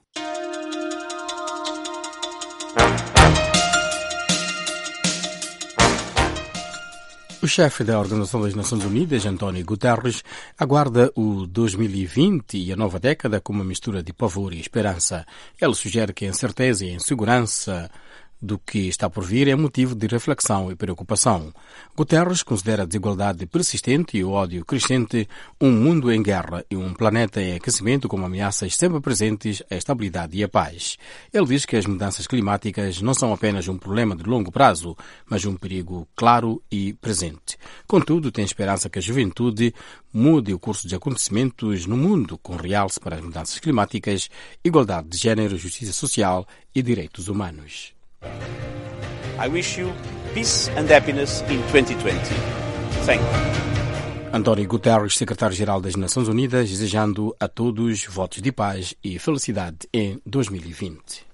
O chefe da Organização das Nações Unidas, António Guterres, aguarda o dois mil e vinte e a nova década como uma mistura de pavor e esperança. Ele sugere que a incerteza e a insegurança do que está por vir é motivo de reflexão e preocupação. Guterres considera a desigualdade persistente e o ódio crescente, um mundo em guerra e um planeta em aquecimento como ameaças sempre presentes à estabilidade e à paz. Ele diz que as mudanças climáticas não são apenas um problema de longo prazo, mas um perigo claro e presente. Contudo, tem esperança que a juventude mude o curso de acontecimentos no mundo, com realce para as mudanças climáticas, igualdade de género, justiça social e direitos humanos. I wish you peace and happiness in twenty twenty. Thank you. António Guterres, secretário-geral das Nações Unidas, desejando a todos votos de paz e felicidade em dois mil e vinte.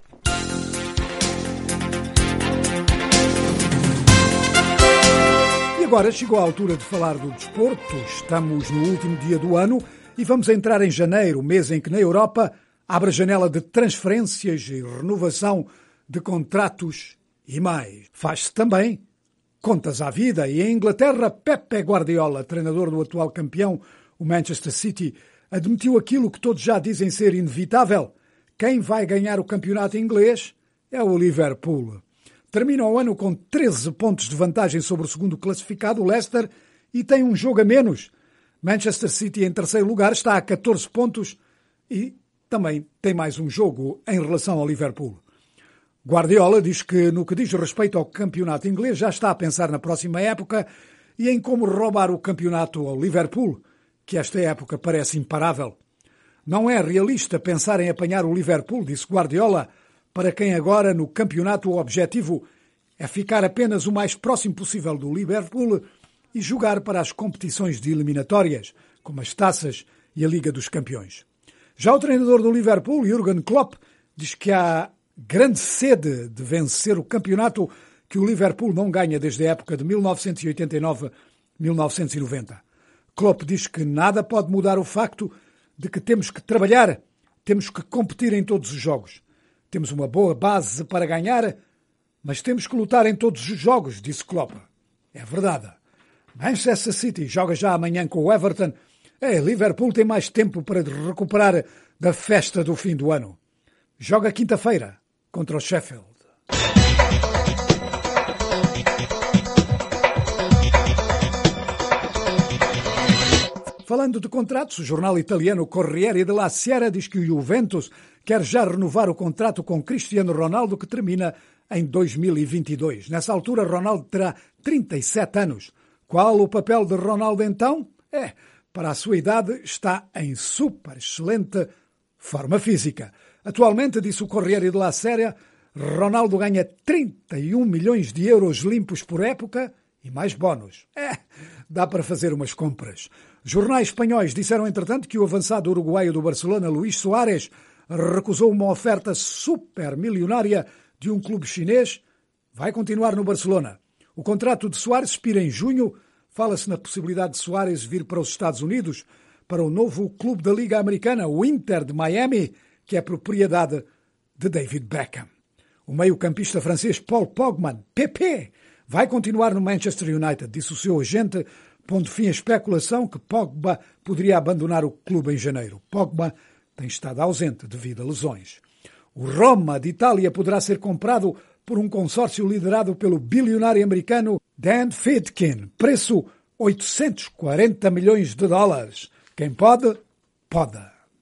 agora chegou a altura de falar do desporto. Estamos no último dia do ano e vamos entrar em janeiro, mês em que na Europa abre a janela de transferências e renovação de contratos e mais. Faz-se também contas à vida e em Inglaterra, Pep Guardiola, treinador do atual campeão, o Manchester City, admitiu aquilo que todos já dizem ser inevitável. Quem vai ganhar o campeonato inglês é o Liverpool. Termina o ano com treze pontos de vantagem sobre o segundo classificado, o Leicester, e tem um jogo a menos. Manchester City, em terceiro lugar, está a catorze pontos e também tem mais um jogo em relação ao Liverpool. Guardiola diz que, no que diz respeito ao campeonato inglês, já está a pensar na próxima época e em como roubar o campeonato ao Liverpool, que esta época parece imparável. Não é realista pensar em apanhar o Liverpool, disse Guardiola, para quem agora no campeonato o objetivo é ficar apenas o mais próximo possível do Liverpool e jogar para as competições de eliminatórias, como as taças e a Liga dos Campeões. Já o treinador do Liverpool, Jürgen Klopp, diz que há grande sede de vencer o campeonato que o Liverpool não ganha desde a época de mil novecentos e oitenta e nove a mil novecentos e noventa. Klopp diz que nada pode mudar o facto de que temos que trabalhar, temos que competir em todos os jogos. Temos uma boa base para ganhar, mas temos que lutar em todos os jogos, disse Klopp. É verdade. Manchester City joga já amanhã com o Everton. É, Liverpool tem mais tempo para recuperar da festa do fim do ano. Joga quinta-feira contra o Sheffield. Falando de contratos, o jornal italiano Corriere della Sera diz que o Juventus quer já renovar o contrato com Cristiano Ronaldo, que termina em dois mil e vinte e dois. Nessa altura, Ronaldo terá trinta e sete anos. Qual o papel de Ronaldo então? É, para a sua idade, está em super excelente forma física. Atualmente, disse o Corriere della Sera, Ronaldo ganha trinta e um milhões de euros limpos por época e mais bónus. É, dá para fazer umas compras. Jornais espanhóis disseram, entretanto, que o avançado uruguaio do Barcelona, Luís Soares, recusou uma oferta supermilionária de um clube chinês. Vai continuar no Barcelona. O contrato de Soares expira em junho. Fala-se na possibilidade de Soares vir para os Estados Unidos, para o novo clube da Liga Americana, o Inter de Miami, que é propriedade de David Beckham. O meio-campista francês Paul Pogba, P P, vai continuar no Manchester United, disse o seu agente, pondo fim à especulação que Pogba poderia abandonar o clube em janeiro. Pogba tem estado ausente devido a lesões. O Roma de Itália poderá ser comprado por um consórcio liderado pelo bilionário americano Dan Friedkin. Preço oitocentos e quarenta milhões de dólares. Quem pode, pode.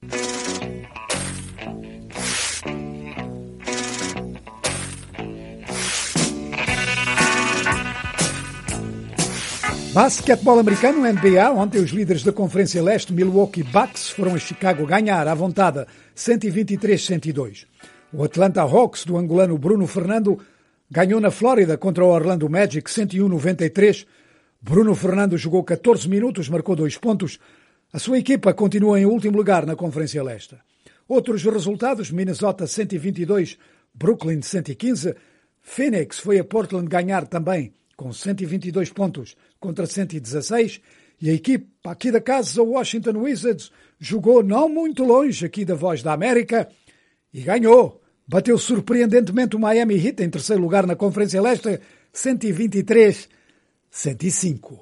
Basquetebol americano, N B A. Ontem os líderes da Conferência Leste, Milwaukee Bucks, foram a Chicago ganhar à vontade cento e vinte e três a cento e dois. O Atlanta Hawks, do angolano Bruno Fernando, ganhou na Flórida contra o Orlando Magic cento e um a noventa e três. Bruno Fernando jogou catorze minutos, marcou dois pontos. A sua equipa continua em último lugar na Conferência Leste. Outros resultados, Minnesota cento e vinte e dois, Brooklyn cento e quinze. Phoenix foi a Portland ganhar também com cento e vinte e dois pontos contra cento e dezasseis. E a equipa aqui da casa, o Washington Wizards, jogou não muito longe aqui da Voz da América e ganhou. Bateu surpreendentemente o Miami Heat em terceiro lugar na Conferência Leste, cento e vinte e três a cento e cinco.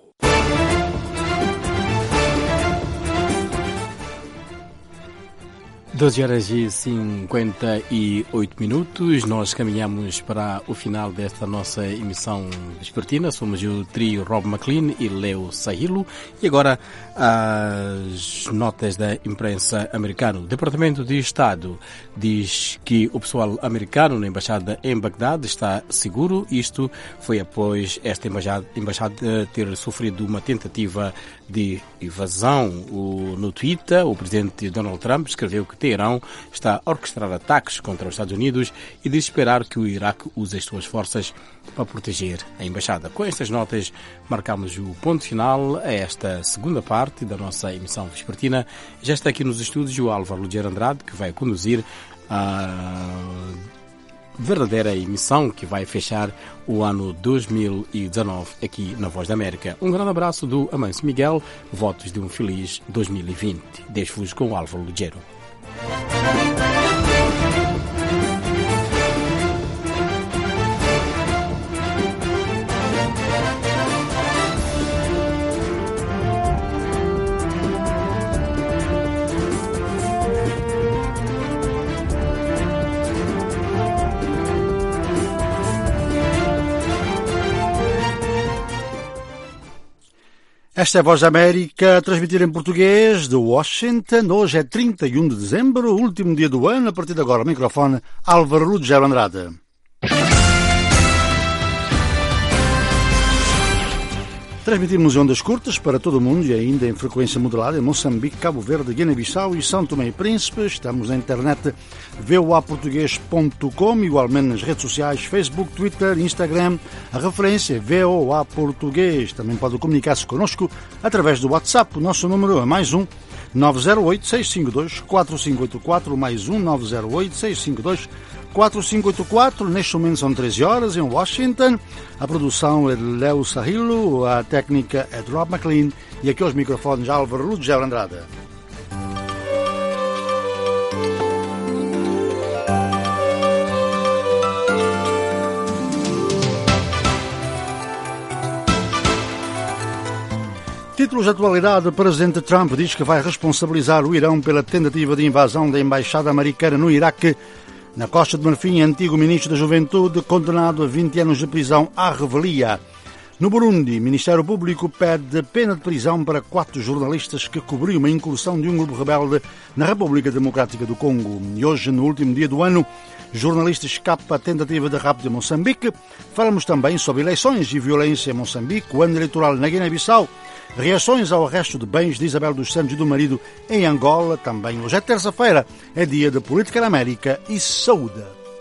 doze horas e cinquenta e oito minutos, nós caminhamos para o final desta nossa emissão vespertina. Somos o trio Rob McLean e Leo Sahilo. E agora as notas da imprensa americana. O Departamento de Estado diz que o pessoal americano na embaixada em Bagdade está seguro. Isto foi após esta embaixada, embaixada ter sofrido uma tentativa de invasão. O, no Twitter, o presidente Donald Trump escreveu que Teherão está a orquestrar ataques contra os Estados Unidos e diz esperar que o Iraque use as suas forças para proteger a embaixada. Com estas notas, marcamos o ponto final a esta segunda parte da nossa emissão vespertina. Já está aqui nos estúdios o Álvaro Lugero Andrade, que vai conduzir a verdadeira emissão que vai fechar o ano dois mil e dezanove aqui na Voz da América. Um grande abraço do Amâncio Miguel, votos de um feliz dois mil e vinte. Deixo-vos com o Álvaro Lugero. Esta é a Voz da América, a transmitir em português de Washington. Hoje é trinta e um de dezembro, último dia do ano. A partir de agora, o microfone Álvaro Lugero Andrade. Transmitimos em ondas curtas para todo o mundo e ainda em frequência modulada em Moçambique, Cabo Verde, Guiné-Bissau e São Tomé e Príncipe. Estamos na internet v o a português ponto com, igualmente nas redes sociais Facebook, Twitter, Instagram. A referência é V O A Português. Também pode comunicar-se connosco através do WhatsApp. O nosso número é mais um nove zero oito, seis cinco dois, quatro cinco oito quatro, mais um nove zero oito, seis cinco dois, quatro cinco oito quatro. Neste momento são treze horas em Washington. A produção é de Léo Sarrilo, a técnica é de Rob McLean e aqui aos microfones Álvaro Lugero Andrade. Títulos de atualidade: o presidente Trump diz que vai responsabilizar o Irão pela tentativa de invasão da embaixada americana no Iraque. Na Costa de Marfim, antigo ministro da Juventude, condenado a vinte anos de prisão à revelia. No Burundi, o Ministério Público pede pena de prisão para quatro jornalistas que cobriram uma incursão de um grupo rebelde na República Democrática do Congo. E hoje, no último dia do ano, jornalista escapa à tentativa de rapto em Moçambique. Falamos também sobre eleições e violência em Moçambique, o ano eleitoral na Guiné-Bissau, reações ao arresto de bens de Isabel dos Santos e do marido em Angola. Também hoje é terça-feira, é dia de Política na América e Saúde.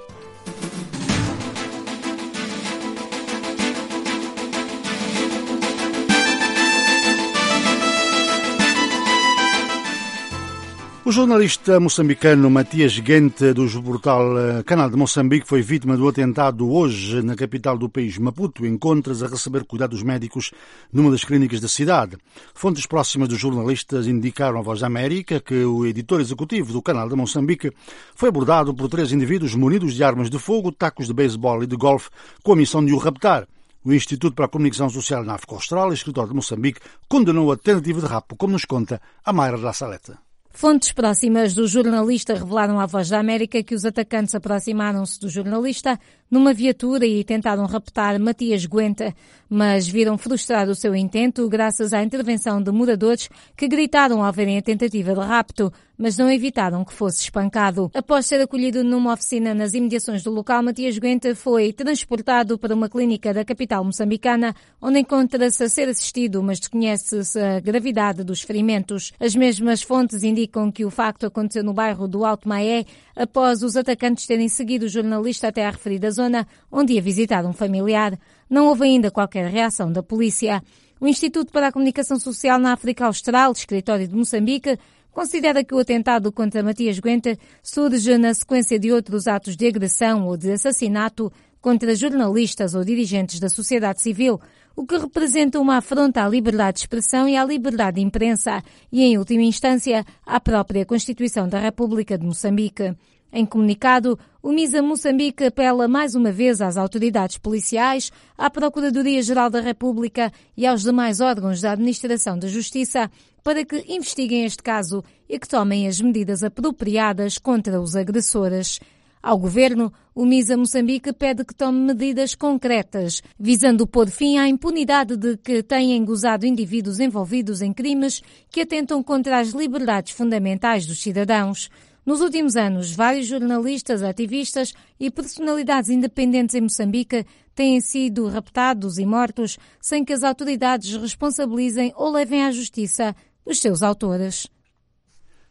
O jornalista moçambicano Matias Gente, do portal Canal de Moçambique, foi vítima do atentado hoje na capital do país, Maputo. Encontra-se a receber cuidados médicos numa das clínicas da cidade. Fontes próximas dos jornalistas indicaram à Voz da América que o editor executivo do Canal de Moçambique foi abordado por três indivíduos munidos de armas de fogo, tacos de beisebol e de golfe, com a missão de o raptar. O Instituto para a Comunicação Social na África Austral, escritório de Moçambique, condenou a tentativa de rapto, como nos conta a Mayra da Saleta. Fontes próximas do jornalista revelaram à Voz da América que os atacantes aproximaram-se do jornalista numa viatura e tentaram raptar Matias Guenta, mas viram frustrado o seu intento graças à intervenção de moradores que gritaram ao verem a tentativa de rapto, mas não evitaram que fosse espancado. Após ser acolhido numa oficina nas imediações do local, Matias Guenta foi transportado para uma clínica da capital moçambicana, onde encontra-se a ser assistido, mas desconhece-se a gravidade dos ferimentos. As mesmas fontes indicam que o facto aconteceu no bairro do Alto Maé, após os atacantes terem seguido o jornalista até à referida zona, onde ia visitar um familiar. Não houve ainda qualquer reação da polícia. O Instituto para a Comunicação Social na África Austral, escritório de Moçambique, considera que o atentado contra Matias Guenta surge na sequência de outros atos de agressão ou de assassinato contra jornalistas ou dirigentes da sociedade civil, o que representa uma afronta à liberdade de expressão e à liberdade de imprensa e, em última instância, à própria Constituição da República de Moçambique. Em comunicado, o MISA Moçambique apela mais uma vez às autoridades policiais, à Procuradoria-Geral da República e aos demais órgãos da Administração da Justiça para que investiguem este caso e que tomem as medidas apropriadas contra os agressores. Ao Governo, o MISA Moçambique pede que tome medidas concretas, visando pôr fim à impunidade de que têm gozado indivíduos envolvidos em crimes que atentam contra as liberdades fundamentais dos cidadãos. Nos últimos anos, vários jornalistas, ativistas e personalidades independentes em Moçambique têm sido raptados e mortos sem que as autoridades responsabilizem ou levem à justiça os seus autores.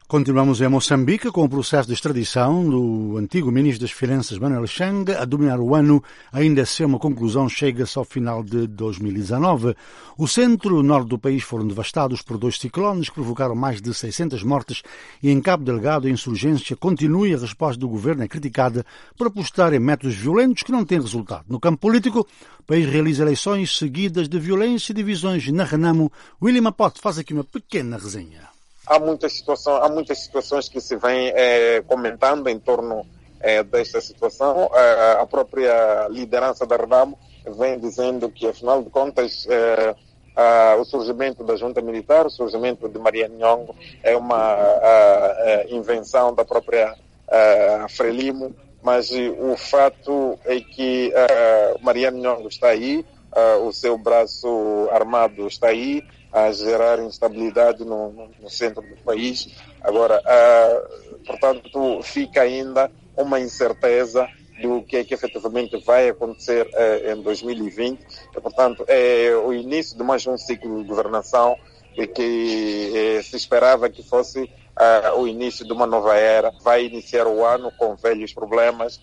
Continuamos em Moçambique com o processo de extradição do antigo ministro das Finanças Manuel Chang. A dominar o ano, ainda sem uma conclusão, chega-se ao final de dois mil e dezanove. O centro e o norte do país foram devastados por dois ciclones que provocaram mais de seiscentas mortes e em Cabo Delgado a insurgência continua e a resposta do governo é criticada por apostar em métodos violentos que não têm resultado. No campo político, o país realiza eleições seguidas de violência e divisões na Renamo. William Mapote faz aqui uma pequena resenha. Há muitas situações, há muitas situações que se vêm eh, comentando em torno eh, desta situação. Eh, a própria liderança da Renamo vem dizendo que, afinal de contas, eh, ah, o surgimento da junta militar, o surgimento de Mariano Nhongo é uma ah, ah, invenção da própria ah, Frelimo, mas o fato é que ah, Mariano Nhongo está aí, ah, o seu braço armado está aí, a gerar instabilidade no, no, no centro do país. Agora, uh, portanto, fica ainda uma incerteza do que é que efetivamente vai acontecer uh, em dois mil e vinte. E, portanto, é o início de mais um ciclo de governação e que eh, se esperava que fosse uh, o início de uma nova era. Vai iniciar o ano com velhos problemas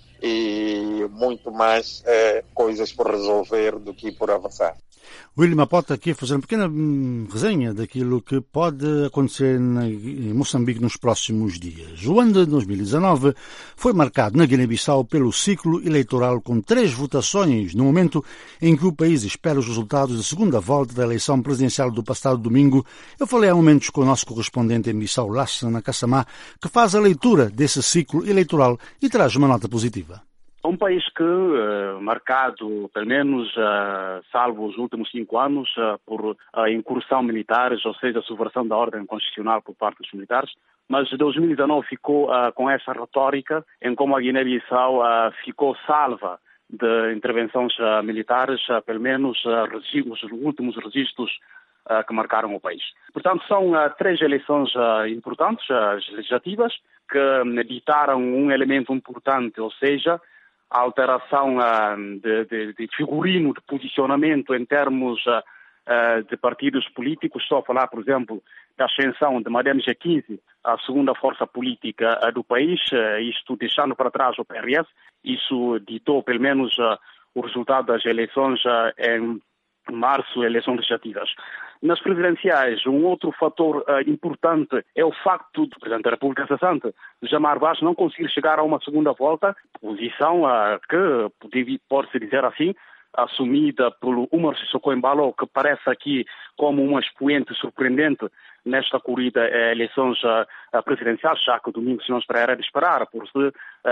e muito mais uh, coisas por resolver do que por avançar. William Mapote aqui a fazer uma pequena hum, resenha daquilo que pode acontecer na, em Moçambique nos próximos dias. O ano de dois mil e dezanove foi marcado na Guiné-Bissau pelo ciclo eleitoral com três votações, no momento em que o país espera os resultados da segunda volta da eleição presidencial do passado domingo. Eu falei há momentos com o nosso correspondente em Bissau, Lassana Kassamá, que faz a leitura desse ciclo eleitoral e traz uma nota positiva. Um país que, uh, marcado, pelo menos, uh, salvo os últimos cinco anos, uh, por uh, incursão militares, ou seja, a subversão da ordem constitucional por parte dos militares, mas dois mil e dezanove ficou uh, com essa retórica em como a Guiné-Bissau uh, ficou salva de intervenções uh, militares, uh, pelo menos uh, os últimos registros uh, que marcaram o país. Portanto, são uh, três eleições uh, importantes, uh, legislativas, que um, ditaram um elemento importante, ou seja, a alteração uh, de, de, de figurino, de posicionamento em termos uh, uh, de partidos políticos. Estou a falar, por exemplo, da ascensão de Madame G quinze, a segunda força política uh, do país, uh, isto deixando para trás o P R S. Isso ditou, pelo menos, uh, o resultado das eleições uh, em março, eleições legislativas. Nas presidenciais, um outro fator uh, importante é o facto do Presidente da República cessante, Jamar Vaz, não conseguir chegar a uma segunda volta, posição uh, que, pode-se dizer assim, assumida pelo Umar Sissoko Embalo, que parece aqui como um expoente surpreendente nesta corrida a eleições uh, presidenciais, já que o domingo se não era de esperar, por se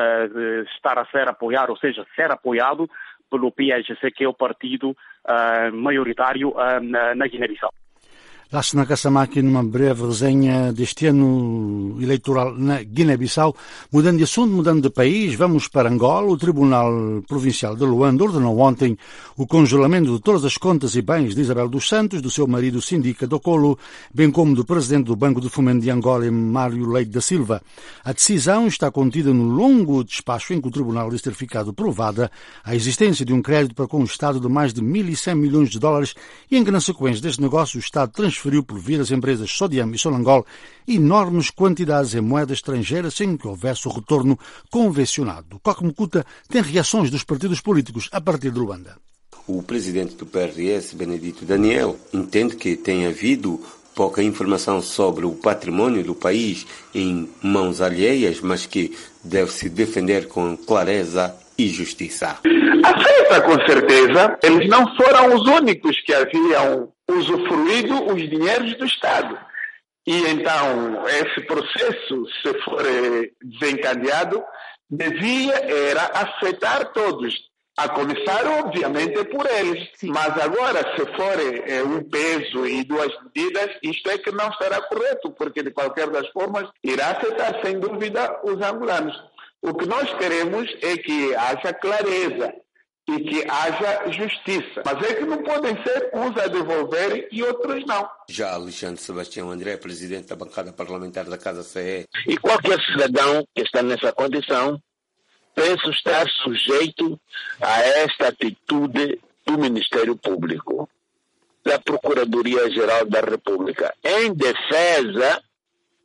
uh, estar a ser apoiado, ou seja, ser apoiado pelo P S C, que é o partido uh, maioritário uh, na, na Guiné-Bissau. Lassana Kassamá aqui numa breve resenha deste ano eleitoral na Guiné-Bissau. Mudando de assunto, mudando de país, vamos para Angola. O Tribunal Provincial de Luanda ordenou ontem o congelamento de todas as contas e bens de Isabel dos Santos, do seu marido Sindica Dokolo, bem como do presidente do Banco de Fomento de Angola, Mário Leite da Silva. A decisão está contida no longo despacho em que o Tribunal diz ter ficado provada a existência de um crédito para com o Estado de mais de mil e cem milhões de dólares e em que, na sequência deste negócio, o Estado transferiu transferiu por via das empresas Sodiam e Sonangol enormes quantidades em moeda estrangeira sem que houvesse o retorno convencionado. Coque Mucuta tem reações dos partidos políticos a partir de Luanda. O presidente do P R S, Benedito Daniel, entende que tem havido pouca informação sobre o patrimônio do país em mãos alheias, mas que deve-se defender com clareza e justiça. Aceita, com certeza. Eles não foram os únicos que haviam usufruído os dinheiros do Estado. E então, esse processo, se for desencadeado, devia era afetar todos. A começar, obviamente, por eles. Sim. Mas agora, se for é, um peso e duas medidas, isto é que não será correto, porque, de qualquer das formas, irá afetar, sem dúvida, os angolanos. O que nós queremos é que haja clareza e que haja justiça. Mas é que não podem ser uns a devolver e outros não. Já Alexandre Sebastião André, presidente da bancada parlamentar da Casa C E. E qualquer cidadão que está nessa condição, penso estar sujeito a esta atitude do Ministério Público, da Procuradoria-Geral da República, em defesa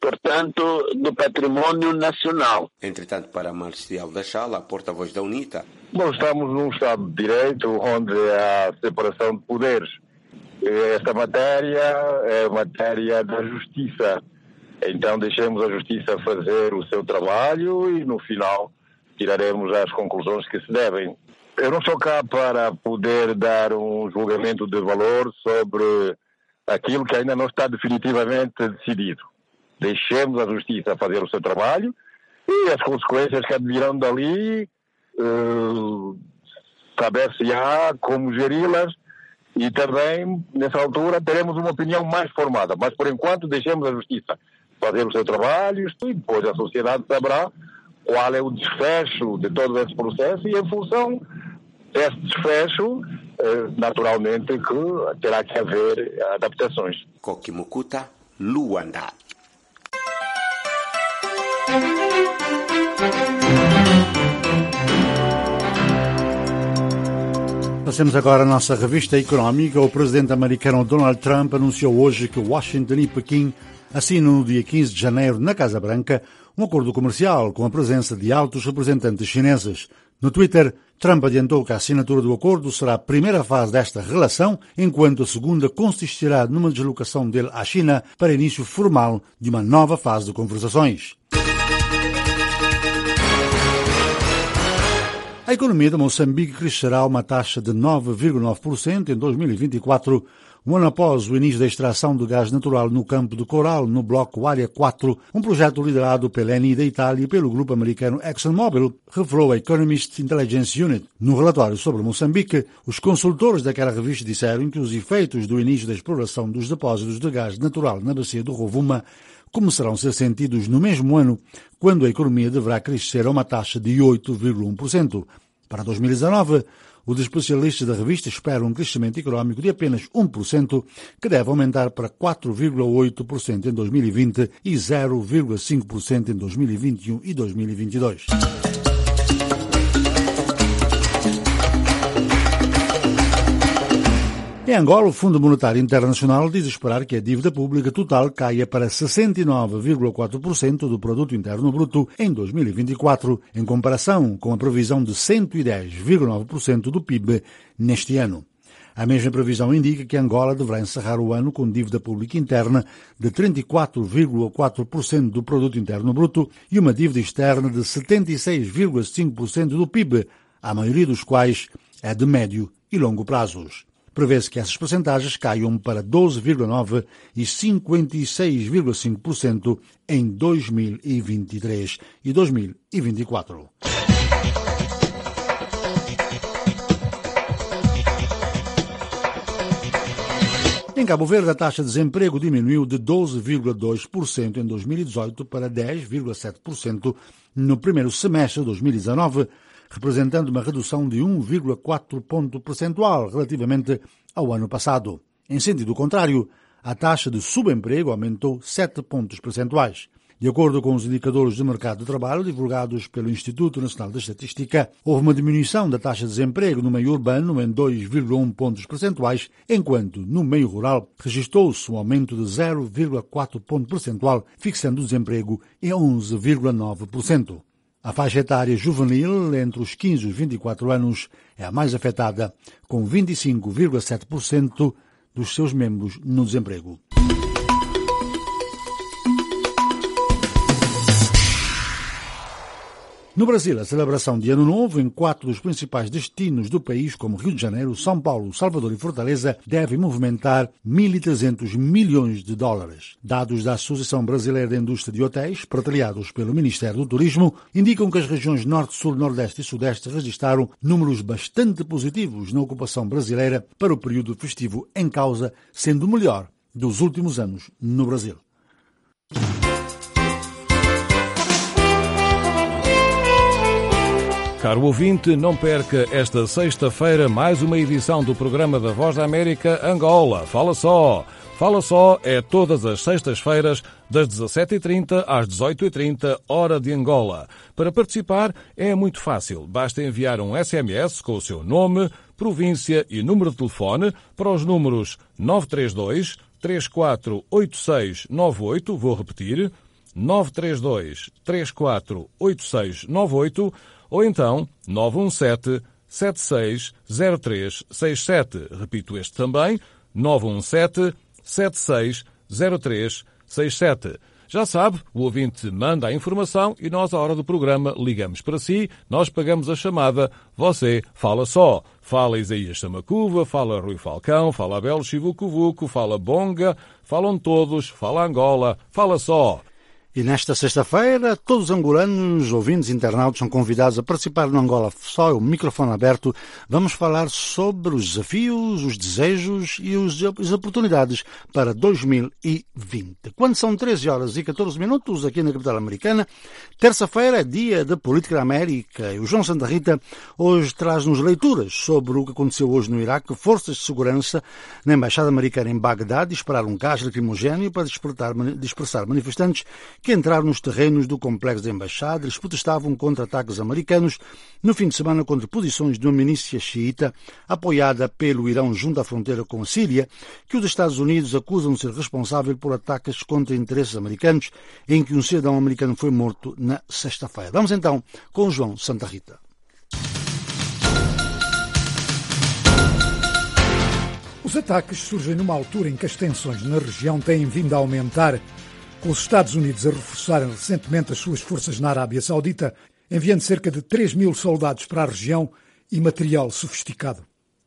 portanto, do património nacional. Entretanto, para Marcial da Chala, porta-voz da UNITA. Bom, estamos num Estado de Direito onde há separação de poderes. Esta matéria é matéria da Justiça. Então deixemos a Justiça fazer o seu trabalho e no final tiraremos as conclusões que se devem. Eu não sou cá para poder dar um julgamento de valor sobre aquilo que ainda não está definitivamente decidido. Deixemos a Justiça fazer o seu trabalho e as consequências que advirão dali, uh, saber-se-á como geri-las e também, nessa altura, teremos uma opinião mais formada. Mas, por enquanto, deixemos a Justiça fazer o seu trabalho e depois a sociedade saberá qual é o desfecho de todo esse processo e, em função desse desfecho, naturalmente que terá que haver adaptações. Kokimukuta, Luanda. Passemos agora à nossa revista económica. O presidente americano Donald Trump anunciou hoje que Washington e Pequim assinam no dia quinze de janeiro, na Casa Branca, um acordo comercial com a presença de altos representantes chineses. No Twitter, Trump adiantou que a assinatura do acordo será a primeira fase desta relação, enquanto a segunda consistirá numa deslocação dele à China para início formal de uma nova fase de conversações. A economia de Moçambique crescerá a uma taxa de nove vírgula nove por cento em dois mil e vinte e quatro, um ano após o início da extração de gás natural no campo de Coral, no bloco Área quatro, um projeto liderado pela Eni da Itália e pelo grupo americano ExxonMobil, revelou a Economist Intelligence Unit. No relatório sobre Moçambique, os consultores daquela revista disseram que os efeitos do início da exploração dos depósitos de gás natural na bacia do Rovuma começarão a ser sentidos no mesmo ano, quando a economia deverá crescer a uma taxa de oito vírgula um por cento. Para dois mil e dezanove, os especialistas da revista esperam um crescimento económico de apenas um por cento, que deve aumentar para quatro vírgula oito por cento em dois mil e vinte e zero vírgula cinco por cento em dois mil e vinte e um e dois mil e vinte e dois. Em Angola, o Fundo Monetário Internacional diz esperar que a dívida pública total caia para sessenta e nove vírgula quatro por cento do Produto Interno Bruto em dois mil e vinte e quatro, em comparação com a previsão de cento e dez vírgula nove por cento do P I B neste ano. A mesma previsão indica que Angola deverá encerrar o ano com dívida pública interna de trinta e quatro vírgula quatro por cento do Produto Interno Bruto e uma dívida externa de setenta e seis vírgula cinco por cento do P I B, a maioria dos quais é de médio e longo prazos. Prevê-se que essas percentagens caiam para doze vírgula nove por cento e cinquenta e seis vírgula cinco por cento em dois mil e vinte e três e dois mil e vinte e quatro. Em Cabo Verde, a taxa de desemprego diminuiu de doze vírgula dois por cento em dois mil e dezoito para dez vírgula sete por cento no primeiro semestre de dois mil e dezanove, representando uma redução de um vírgula quatro ponto percentual relativamente ao ano passado. Em sentido contrário, a taxa de subemprego aumentou sete pontos percentuais. De acordo com os indicadores de mercado de trabalho divulgados pelo Instituto Nacional de Estatística, houve uma diminuição da taxa de desemprego no meio urbano em dois vírgula um pontos percentuais, enquanto no meio rural registrou-se um aumento de zero vírgula quatro ponto percentual, fixando o desemprego em onze vírgula nove por cento. A faixa etária juvenil, entre os quinze e os vinte e quatro anos, é a mais afetada, com vinte e cinco vírgula sete por cento dos seus membros no desemprego. No Brasil, a celebração de Ano Novo em quatro dos principais destinos do país, como Rio de Janeiro, São Paulo, Salvador e Fortaleza, deve movimentar mil e trezentos milhões de dólares. Dados da Associação Brasileira da Indústria de Hotéis, partilhados pelo Ministério do Turismo, indicam que as regiões Norte, Sul, Nordeste e Sudeste registraram números bastante positivos na ocupação brasileira para o período festivo em causa, sendo o melhor dos últimos anos no Brasil. Caro ouvinte, não perca esta sexta-feira mais uma edição do programa da Voz da América Angola. Fala só! Fala só é todas as sextas-feiras, das dezassete e trinta às dezoito e trinta, hora de Angola. Para participar é muito fácil. Basta enviar um S M S com o seu nome, província e número de telefone para os números nove três dois, três quatro oito seis nove oito, vou repetir, nove três dois, três quatro oito seis nove oito ou então nove um sete, sete seis zero três seis sete. Repito este também, nove um sete, sete seis zero três seis sete. Já sabe, o ouvinte manda a informação e nós, à hora do programa, ligamos para si, nós pagamos a chamada, você fala só. Fala Isaías Samacuva, fala Rui Falcão, fala Abel Chivucovuco, fala Bonga, falam todos, fala Angola, fala só. E nesta sexta-feira, todos os angolanos, ouvintes internautas, são convidados a participar no Angola Só, o microfone aberto. Vamos falar sobre os desafios, os desejos e as oportunidades para dois mil e vinte. Quando são treze horas e catorze minutos, aqui na capital americana, terça-feira é dia da política da América. E o João Santa Rita hoje traz-nos leituras sobre o que aconteceu hoje no Iraque. Forças de segurança na Embaixada Americana em Bagdá dispararam um gás lacrimogéneo para dispersar manifestantes que entraram nos terrenos do complexo da embaixada. Eles protestavam contra ataques americanos no fim de semana contra posições de uma milícia xiita apoiada pelo Irão junto à fronteira com a Síria, que os Estados Unidos acusam de ser responsável por ataques contra interesses americanos, em que um cidadão americano foi morto na sexta-feira. Vamos então com o João Santa Rita. Os ataques surgem numa altura em que as tensões na região têm vindo a aumentar, com os Estados Unidos a reforçarem recentemente as suas forças na Arábia Saudita, enviando cerca de três mil soldados para a região e material sofisticado.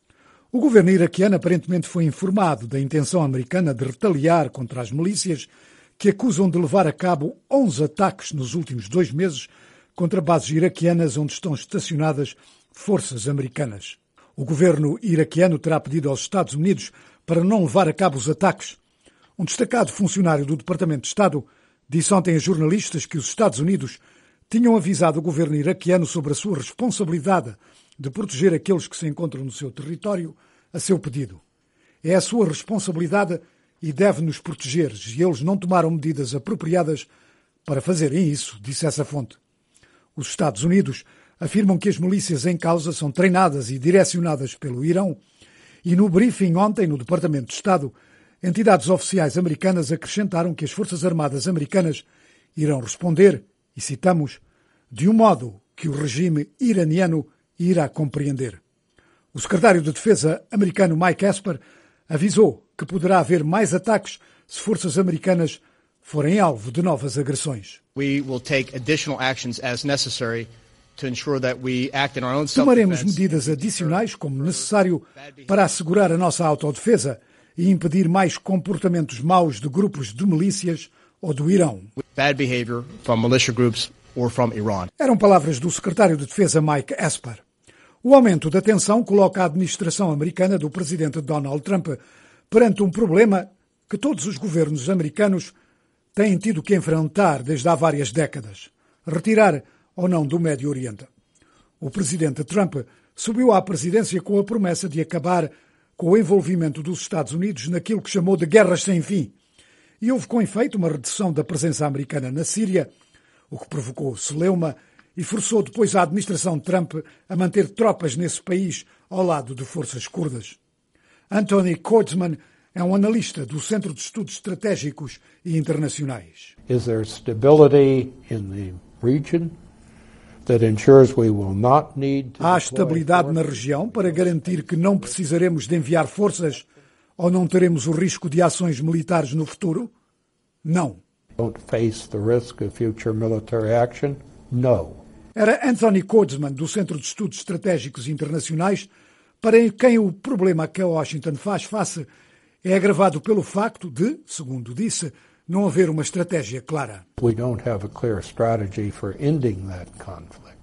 O governo iraquiano aparentemente foi informado da intenção americana de retaliar contra as milícias que acusam de levar a cabo onze ataques nos últimos dois meses contra bases iraquianas onde estão estacionadas forças americanas. O governo iraquiano terá pedido aos Estados Unidos para não levar a cabo os ataques. Um destacado funcionário do Departamento de Estado disse ontem a jornalistas que os Estados Unidos tinham avisado o governo iraquiano sobre a sua responsabilidade de proteger aqueles que se encontram no seu território a seu pedido. É a sua responsabilidade e deve nos proteger, e eles não tomaram medidas apropriadas para fazerem isso, disse essa fonte. Os Estados Unidos afirmam que as milícias em causa são treinadas e direcionadas pelo Irão e no briefing ontem no Departamento de Estado, entidades oficiais americanas acrescentaram que as Forças Armadas americanas irão responder, e citamos, de um modo que o regime iraniano irá compreender. O secretário de Defesa americano Mike Esper avisou que poderá haver mais ataques se forças americanas forem alvo de novas agressões. We will take additional actions as necessary to ensure that we act in our own self-defense. Tomaremos medidas adicionais como necessário para assegurar a nossa autodefesa e impedir mais comportamentos maus de grupos de milícias ou do Irão. Bad behavior from militia groups or from Iran. Eram palavras do secretário de Defesa Mike Esper. O aumento da tensão coloca a administração americana do presidente Donald Trump perante um problema que todos os governos americanos têm tido que enfrentar desde há várias décadas: retirar ou não do Médio Oriente. O presidente Trump subiu à presidência com a promessa de acabar com o envolvimento dos Estados Unidos naquilo que chamou de guerras sem fim. E houve com efeito uma redução da presença americana na Síria, o que provocou celeuma e forçou depois a administração Trump a manter tropas nesse país ao lado de forças curdas. Anthony Kordsman é um analista do Centro de Estudos Estratégicos e Internacionais. Is there stability in the region that ensures we will not need to Há estabilidade na região para garantir que não precisaremos de enviar forças ou não teremos o risco de ações militares no futuro? Não. Don't face the risk of future military action? No. Era Anthony Kordsman, do Centro de Estudos Estratégicos Internacionais, para quem o problema que a Washington faz face é agravado pelo facto de, segundo disse, não haver uma estratégia clara. We don't have a clear strategy for ending that conflict.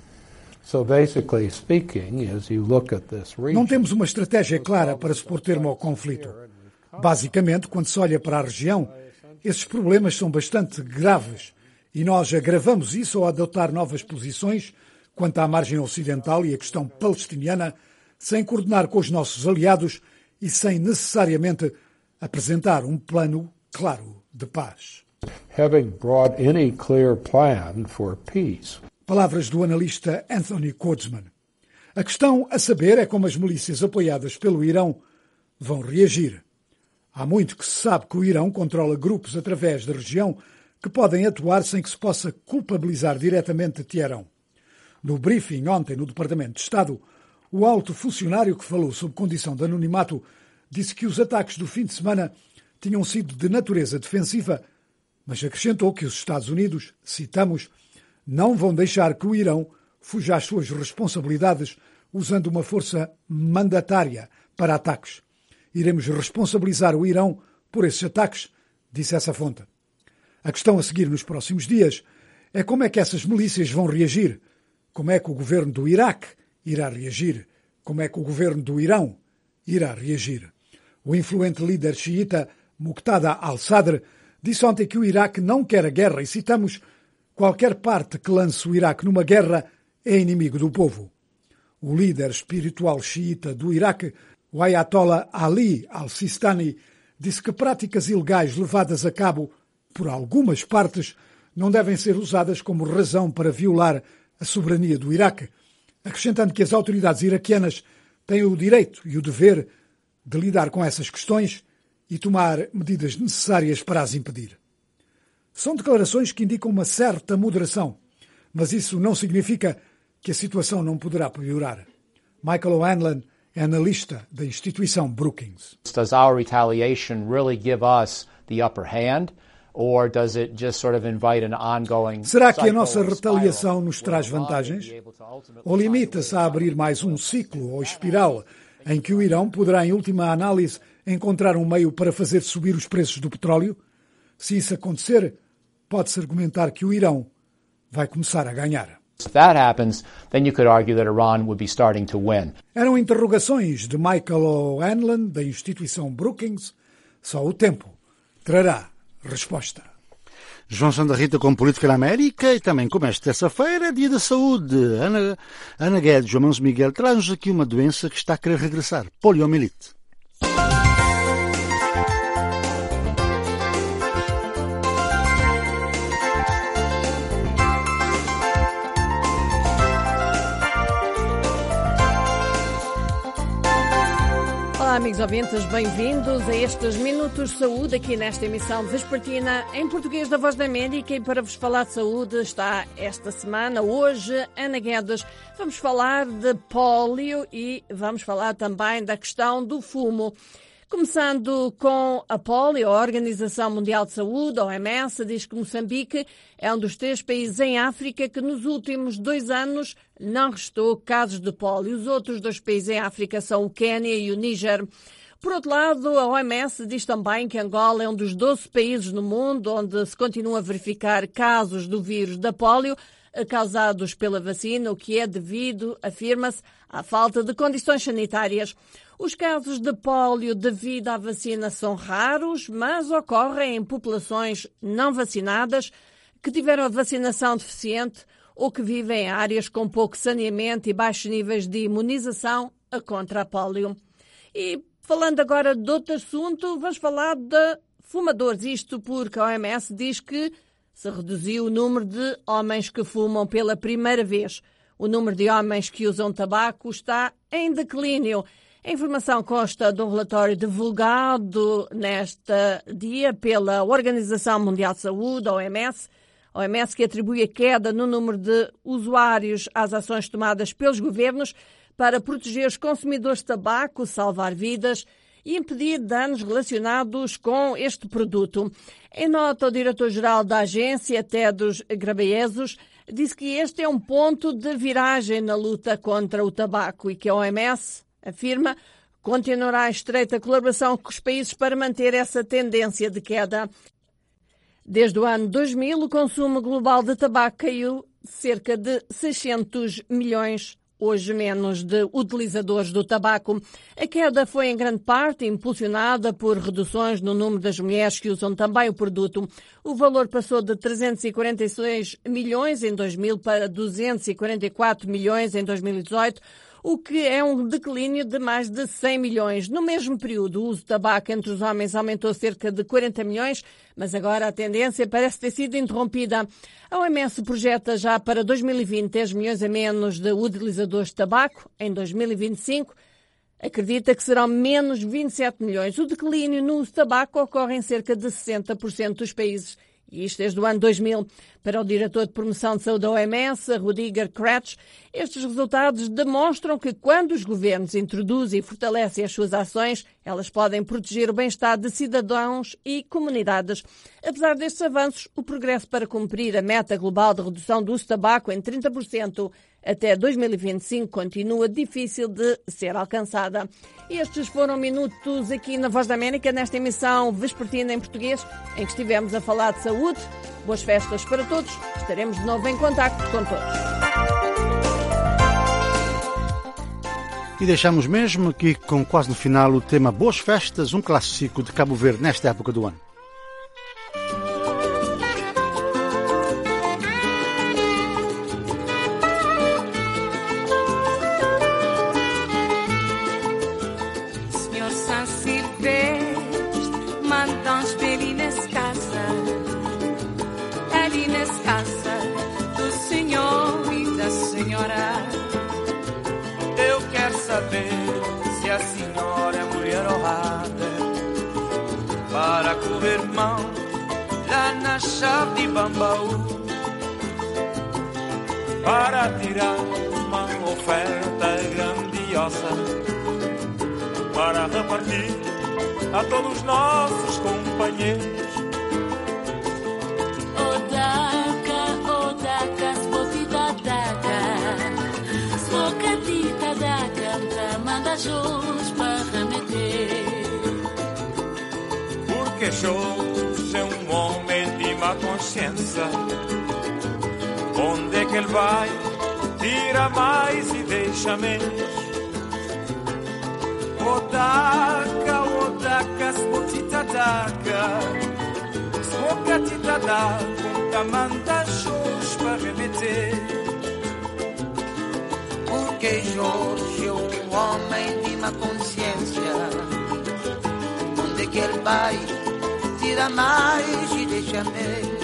So basically speaking, as you look at this region, não temos uma estratégia clara para se pôr termo ao conflito. Basicamente, quando se olha para a região, esses problemas são bastante graves e nós agravamos isso ao adotar novas posições quanto à margem ocidental e a questão palestiniana, sem coordenar com os nossos aliados e sem necessariamente apresentar um plano claro de paz. Having brought any clear plan for peace. Palavras do analista Anthony Kordsman. A questão a saber é como as milícias apoiadas pelo Irão vão reagir. Há muito que se sabe que o Irão controla grupos através da região que podem atuar sem que se possa culpabilizar diretamente Teherão. No briefing ontem no Departamento de Estado, o alto funcionário que falou sob condição de anonimato disse que os ataques do fim de semana tinham sido de natureza defensiva, mas acrescentou que os Estados Unidos, citamos, não vão deixar que o Irão fuja às suas responsabilidades usando uma força mandatária para ataques. Iremos responsabilizar o Irão por esses ataques, disse essa fonte. A questão a seguir nos próximos dias é como é que essas milícias vão reagir, como é que o governo do Iraque irá reagir, como é que o governo do Irão irá reagir. O influente líder xiita Muqtada al-Sadr disse ontem que o Iraque não quer a guerra e citamos: qualquer parte que lance o Iraque numa guerra é inimigo do povo. O líder espiritual xiita do Iraque, o Ayatollah Ali al-Sistani, disse que práticas ilegais levadas a cabo por algumas partes não devem ser usadas como razão para violar a soberania do Iraque, acrescentando que as autoridades iraquianas têm o direito e o dever de lidar com essas questões e tomar medidas necessárias para as impedir. São declarações que indicam uma certa moderação, mas isso não significa que a situação não poderá piorar. Michael O'Hanlon é analista da instituição Brookings. Does our retaliation really give us the upper hand? Or does it just sort of invite an ongoing Será que a nossa retaliação nos traz vantagens? Ou limita-se a abrir mais um ciclo ou espiral em que o Irão poderá, em última análise, encontrar um meio para fazer subir os preços do petróleo? Se isso acontecer, pode-se argumentar que o Irão vai começar a ganhar. If that happens, then you could argue that Iran would be starting to win. Eram interrogações de Michael O'Hanlon, da instituição Brookings. Só o tempo trará resposta. João Santa Rita com Política na América e também como esta terça-feira, dia da saúde. Ana, Ana Guedes, João Manso Miguel, traz-nos aqui uma doença que está a querer regressar, poliomielite. Olá, amigos ouvintes, bem-vindos a estes Minutos de Saúde aqui nesta emissão vespertina em português da Voz da América. E para vos falar de saúde está esta semana, hoje, Ana Guedes. Vamos falar de pólio e vamos falar também da questão do fumo. Começando com a pólio, a Organização Mundial de Saúde, a O M S, diz que Moçambique é um dos três países em África que nos últimos dois anos não registrou casos de pólio. Os outros dois países em África são o Quênia e o Níger. Por outro lado, a O M S diz também que Angola é um dos doze países no mundo onde se continua a verificar casos do vírus da pólio causados pela vacina, o que é devido, afirma-se, à falta de condições sanitárias. Os casos de pólio devido à vacina são raros, mas ocorrem em populações não vacinadas que tiveram a vacinação deficiente ou que vivem em áreas com pouco saneamento e baixos níveis de imunização contra a pólio. E falando agora de outro assunto, vamos falar de fumadores. Isto porque a O M S diz que se reduziu o número de homens que fumam pela primeira vez. O número de homens que usam tabaco está em declínio. A informação consta de um relatório divulgado neste dia pela Organização Mundial de Saúde, a O M S. A O M S que atribui a queda no número de usuários às ações tomadas pelos governos para proteger os consumidores de tabaco, salvar vidas e impedir danos relacionados com este produto. Em nota, o diretor-geral da agência, Tedros Ghebreyesus, disse que este é um ponto de viragem na luta contra o tabaco e que a O M S, afirma, continuará a estreita colaboração com os países para manter essa tendência de queda. Desde o ano dois mil, o consumo global de tabaco caiu cerca de seiscentos milhões, hoje menos, de utilizadores do tabaco. A queda foi em grande parte impulsionada por reduções no número das mulheres que usam também o produto. O valor passou de trezentos e quarenta e seis milhões em dois mil para duzentos e quarenta e quatro milhões em dois mil e dezoito, o que é um declínio de mais de cem milhões. No mesmo período, o uso de tabaco entre os homens aumentou cerca de quarenta milhões, mas agora a tendência parece ter sido interrompida. A O M S projeta já para dois mil e vinte dez milhões a menos de utilizadores de tabaco. Em dois mil e vinte e cinco, acredita que serão menos vinte e sete milhões. O declínio no uso de tabaco ocorre em cerca de sessenta por cento dos países e isto desde o ano dois mil. Para o diretor de promoção de saúde da O M S, Rudiger Kretsch, estes resultados demonstram que quando os governos introduzem e fortalecem as suas ações, elas podem proteger o bem-estar de cidadãos e comunidades. Apesar destes avanços, o progresso para cumprir a meta global de redução do uso de tabaco em trinta por cento até dois mil e vinte e cinco continua difícil de ser alcançada. Estes foram minutos aqui na Voz da América, nesta emissão vespertina em português, em que estivemos a falar de saúde. Boas festas para todos. Estaremos de novo em contacto com todos. E deixamos mesmo aqui com quase no final o tema Boas Festas, um clássico de Cabo Verde nesta época do ano. Para com o irmão lá na chave de Bambaú, para tirar uma oferta grandiosa, para repartir a todos os nossos companheiros. Odaka, odaka, spotita daka, spocatita daka, manda jus para remeter. Porque Jorge é um homem de má consciência. Onde é que ele vai? Tira mais e deixa menos. Odaka, odaka, spotita daka, spocatita daka, manda jus para remeter. Porque Jorge é um homem de má consciência. Onde que ele vai, tira mais e deixa menos.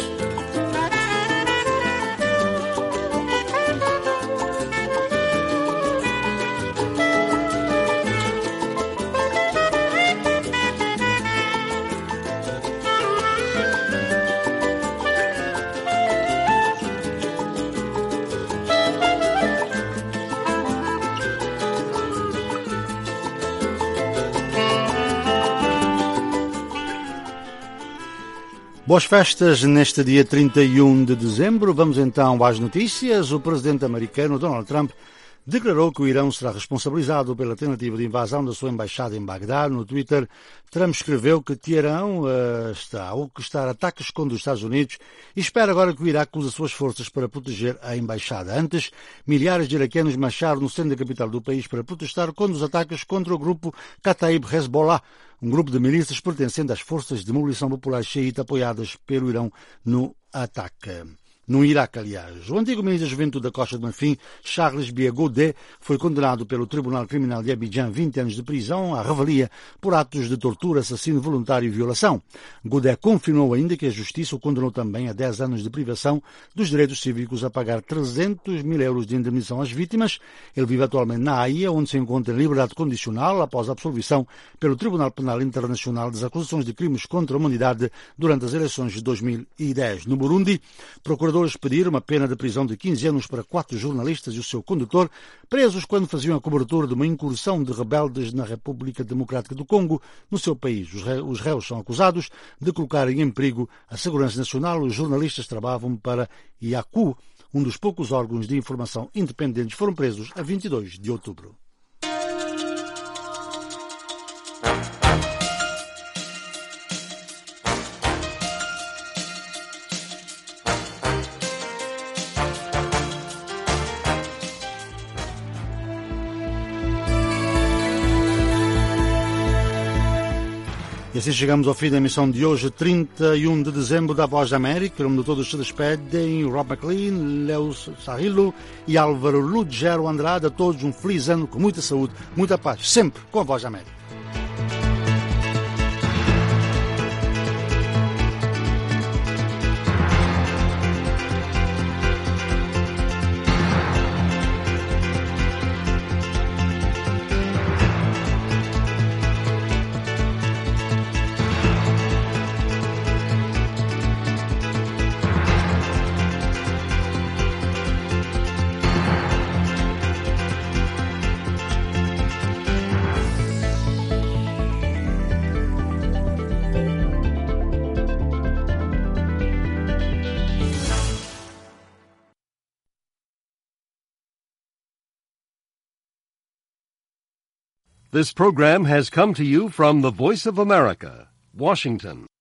Boas festas neste dia trinta e um de dezembro. Vamos então às notícias. O presidente americano Donald Trump declarou que o Irão será responsabilizado pela tentativa de invasão da sua embaixada em Bagdá. No Twitter, Trump escreveu que Teherão uh, está a orquestrar ataques contra os Estados Unidos e espera agora que o Iraque use as suas forças para proteger a embaixada. Antes, milhares de iraquianos marcharam no centro da capital do país para protestar contra os ataques contra o grupo Kataib Hezbollah, um grupo de milícias pertencente às forças de mobilização popular xiita apoiadas pelo Irão no ataque. No Iraque, aliás. O antigo ministro da Juventude da Costa do Marfim, Charles Bia Godet, foi condenado pelo Tribunal Criminal de Abidjan a vinte anos de prisão à revelia por atos de tortura, assassínio voluntário e violação. Godet confirmou ainda que a Justiça o condenou também a dez anos de privação dos direitos cívicos a pagar trezentos mil euros de indemnização às vítimas. Ele vive atualmente na Haia, onde se encontra em liberdade condicional após a absolvição pelo Tribunal Penal Internacional das acusações de crimes contra a humanidade durante as eleições de dois mil e dez. No Burundi, procuradores pediram uma pena de prisão de quinze anos para quatro jornalistas e o seu condutor, presos quando faziam a cobertura de uma incursão de rebeldes na República Democrática do Congo, no seu país. Os réus são acusados de colocarem em perigo a segurança nacional. Os jornalistas trabalhavam para I A C U, um dos poucos órgãos de informação independentes. Foram presos a vinte e dois de outubro. E assim chegamos ao fim da emissão de hoje, trinta e um de dezembro, da Voz da América. Em nome de todos se despedem Rob McLean, Leo Sarrilo e Álvaro Lugero Andrade. A todos um feliz ano com muita saúde, muita paz, sempre com a Voz da América. This program has come to you from the Voice of America, Washington.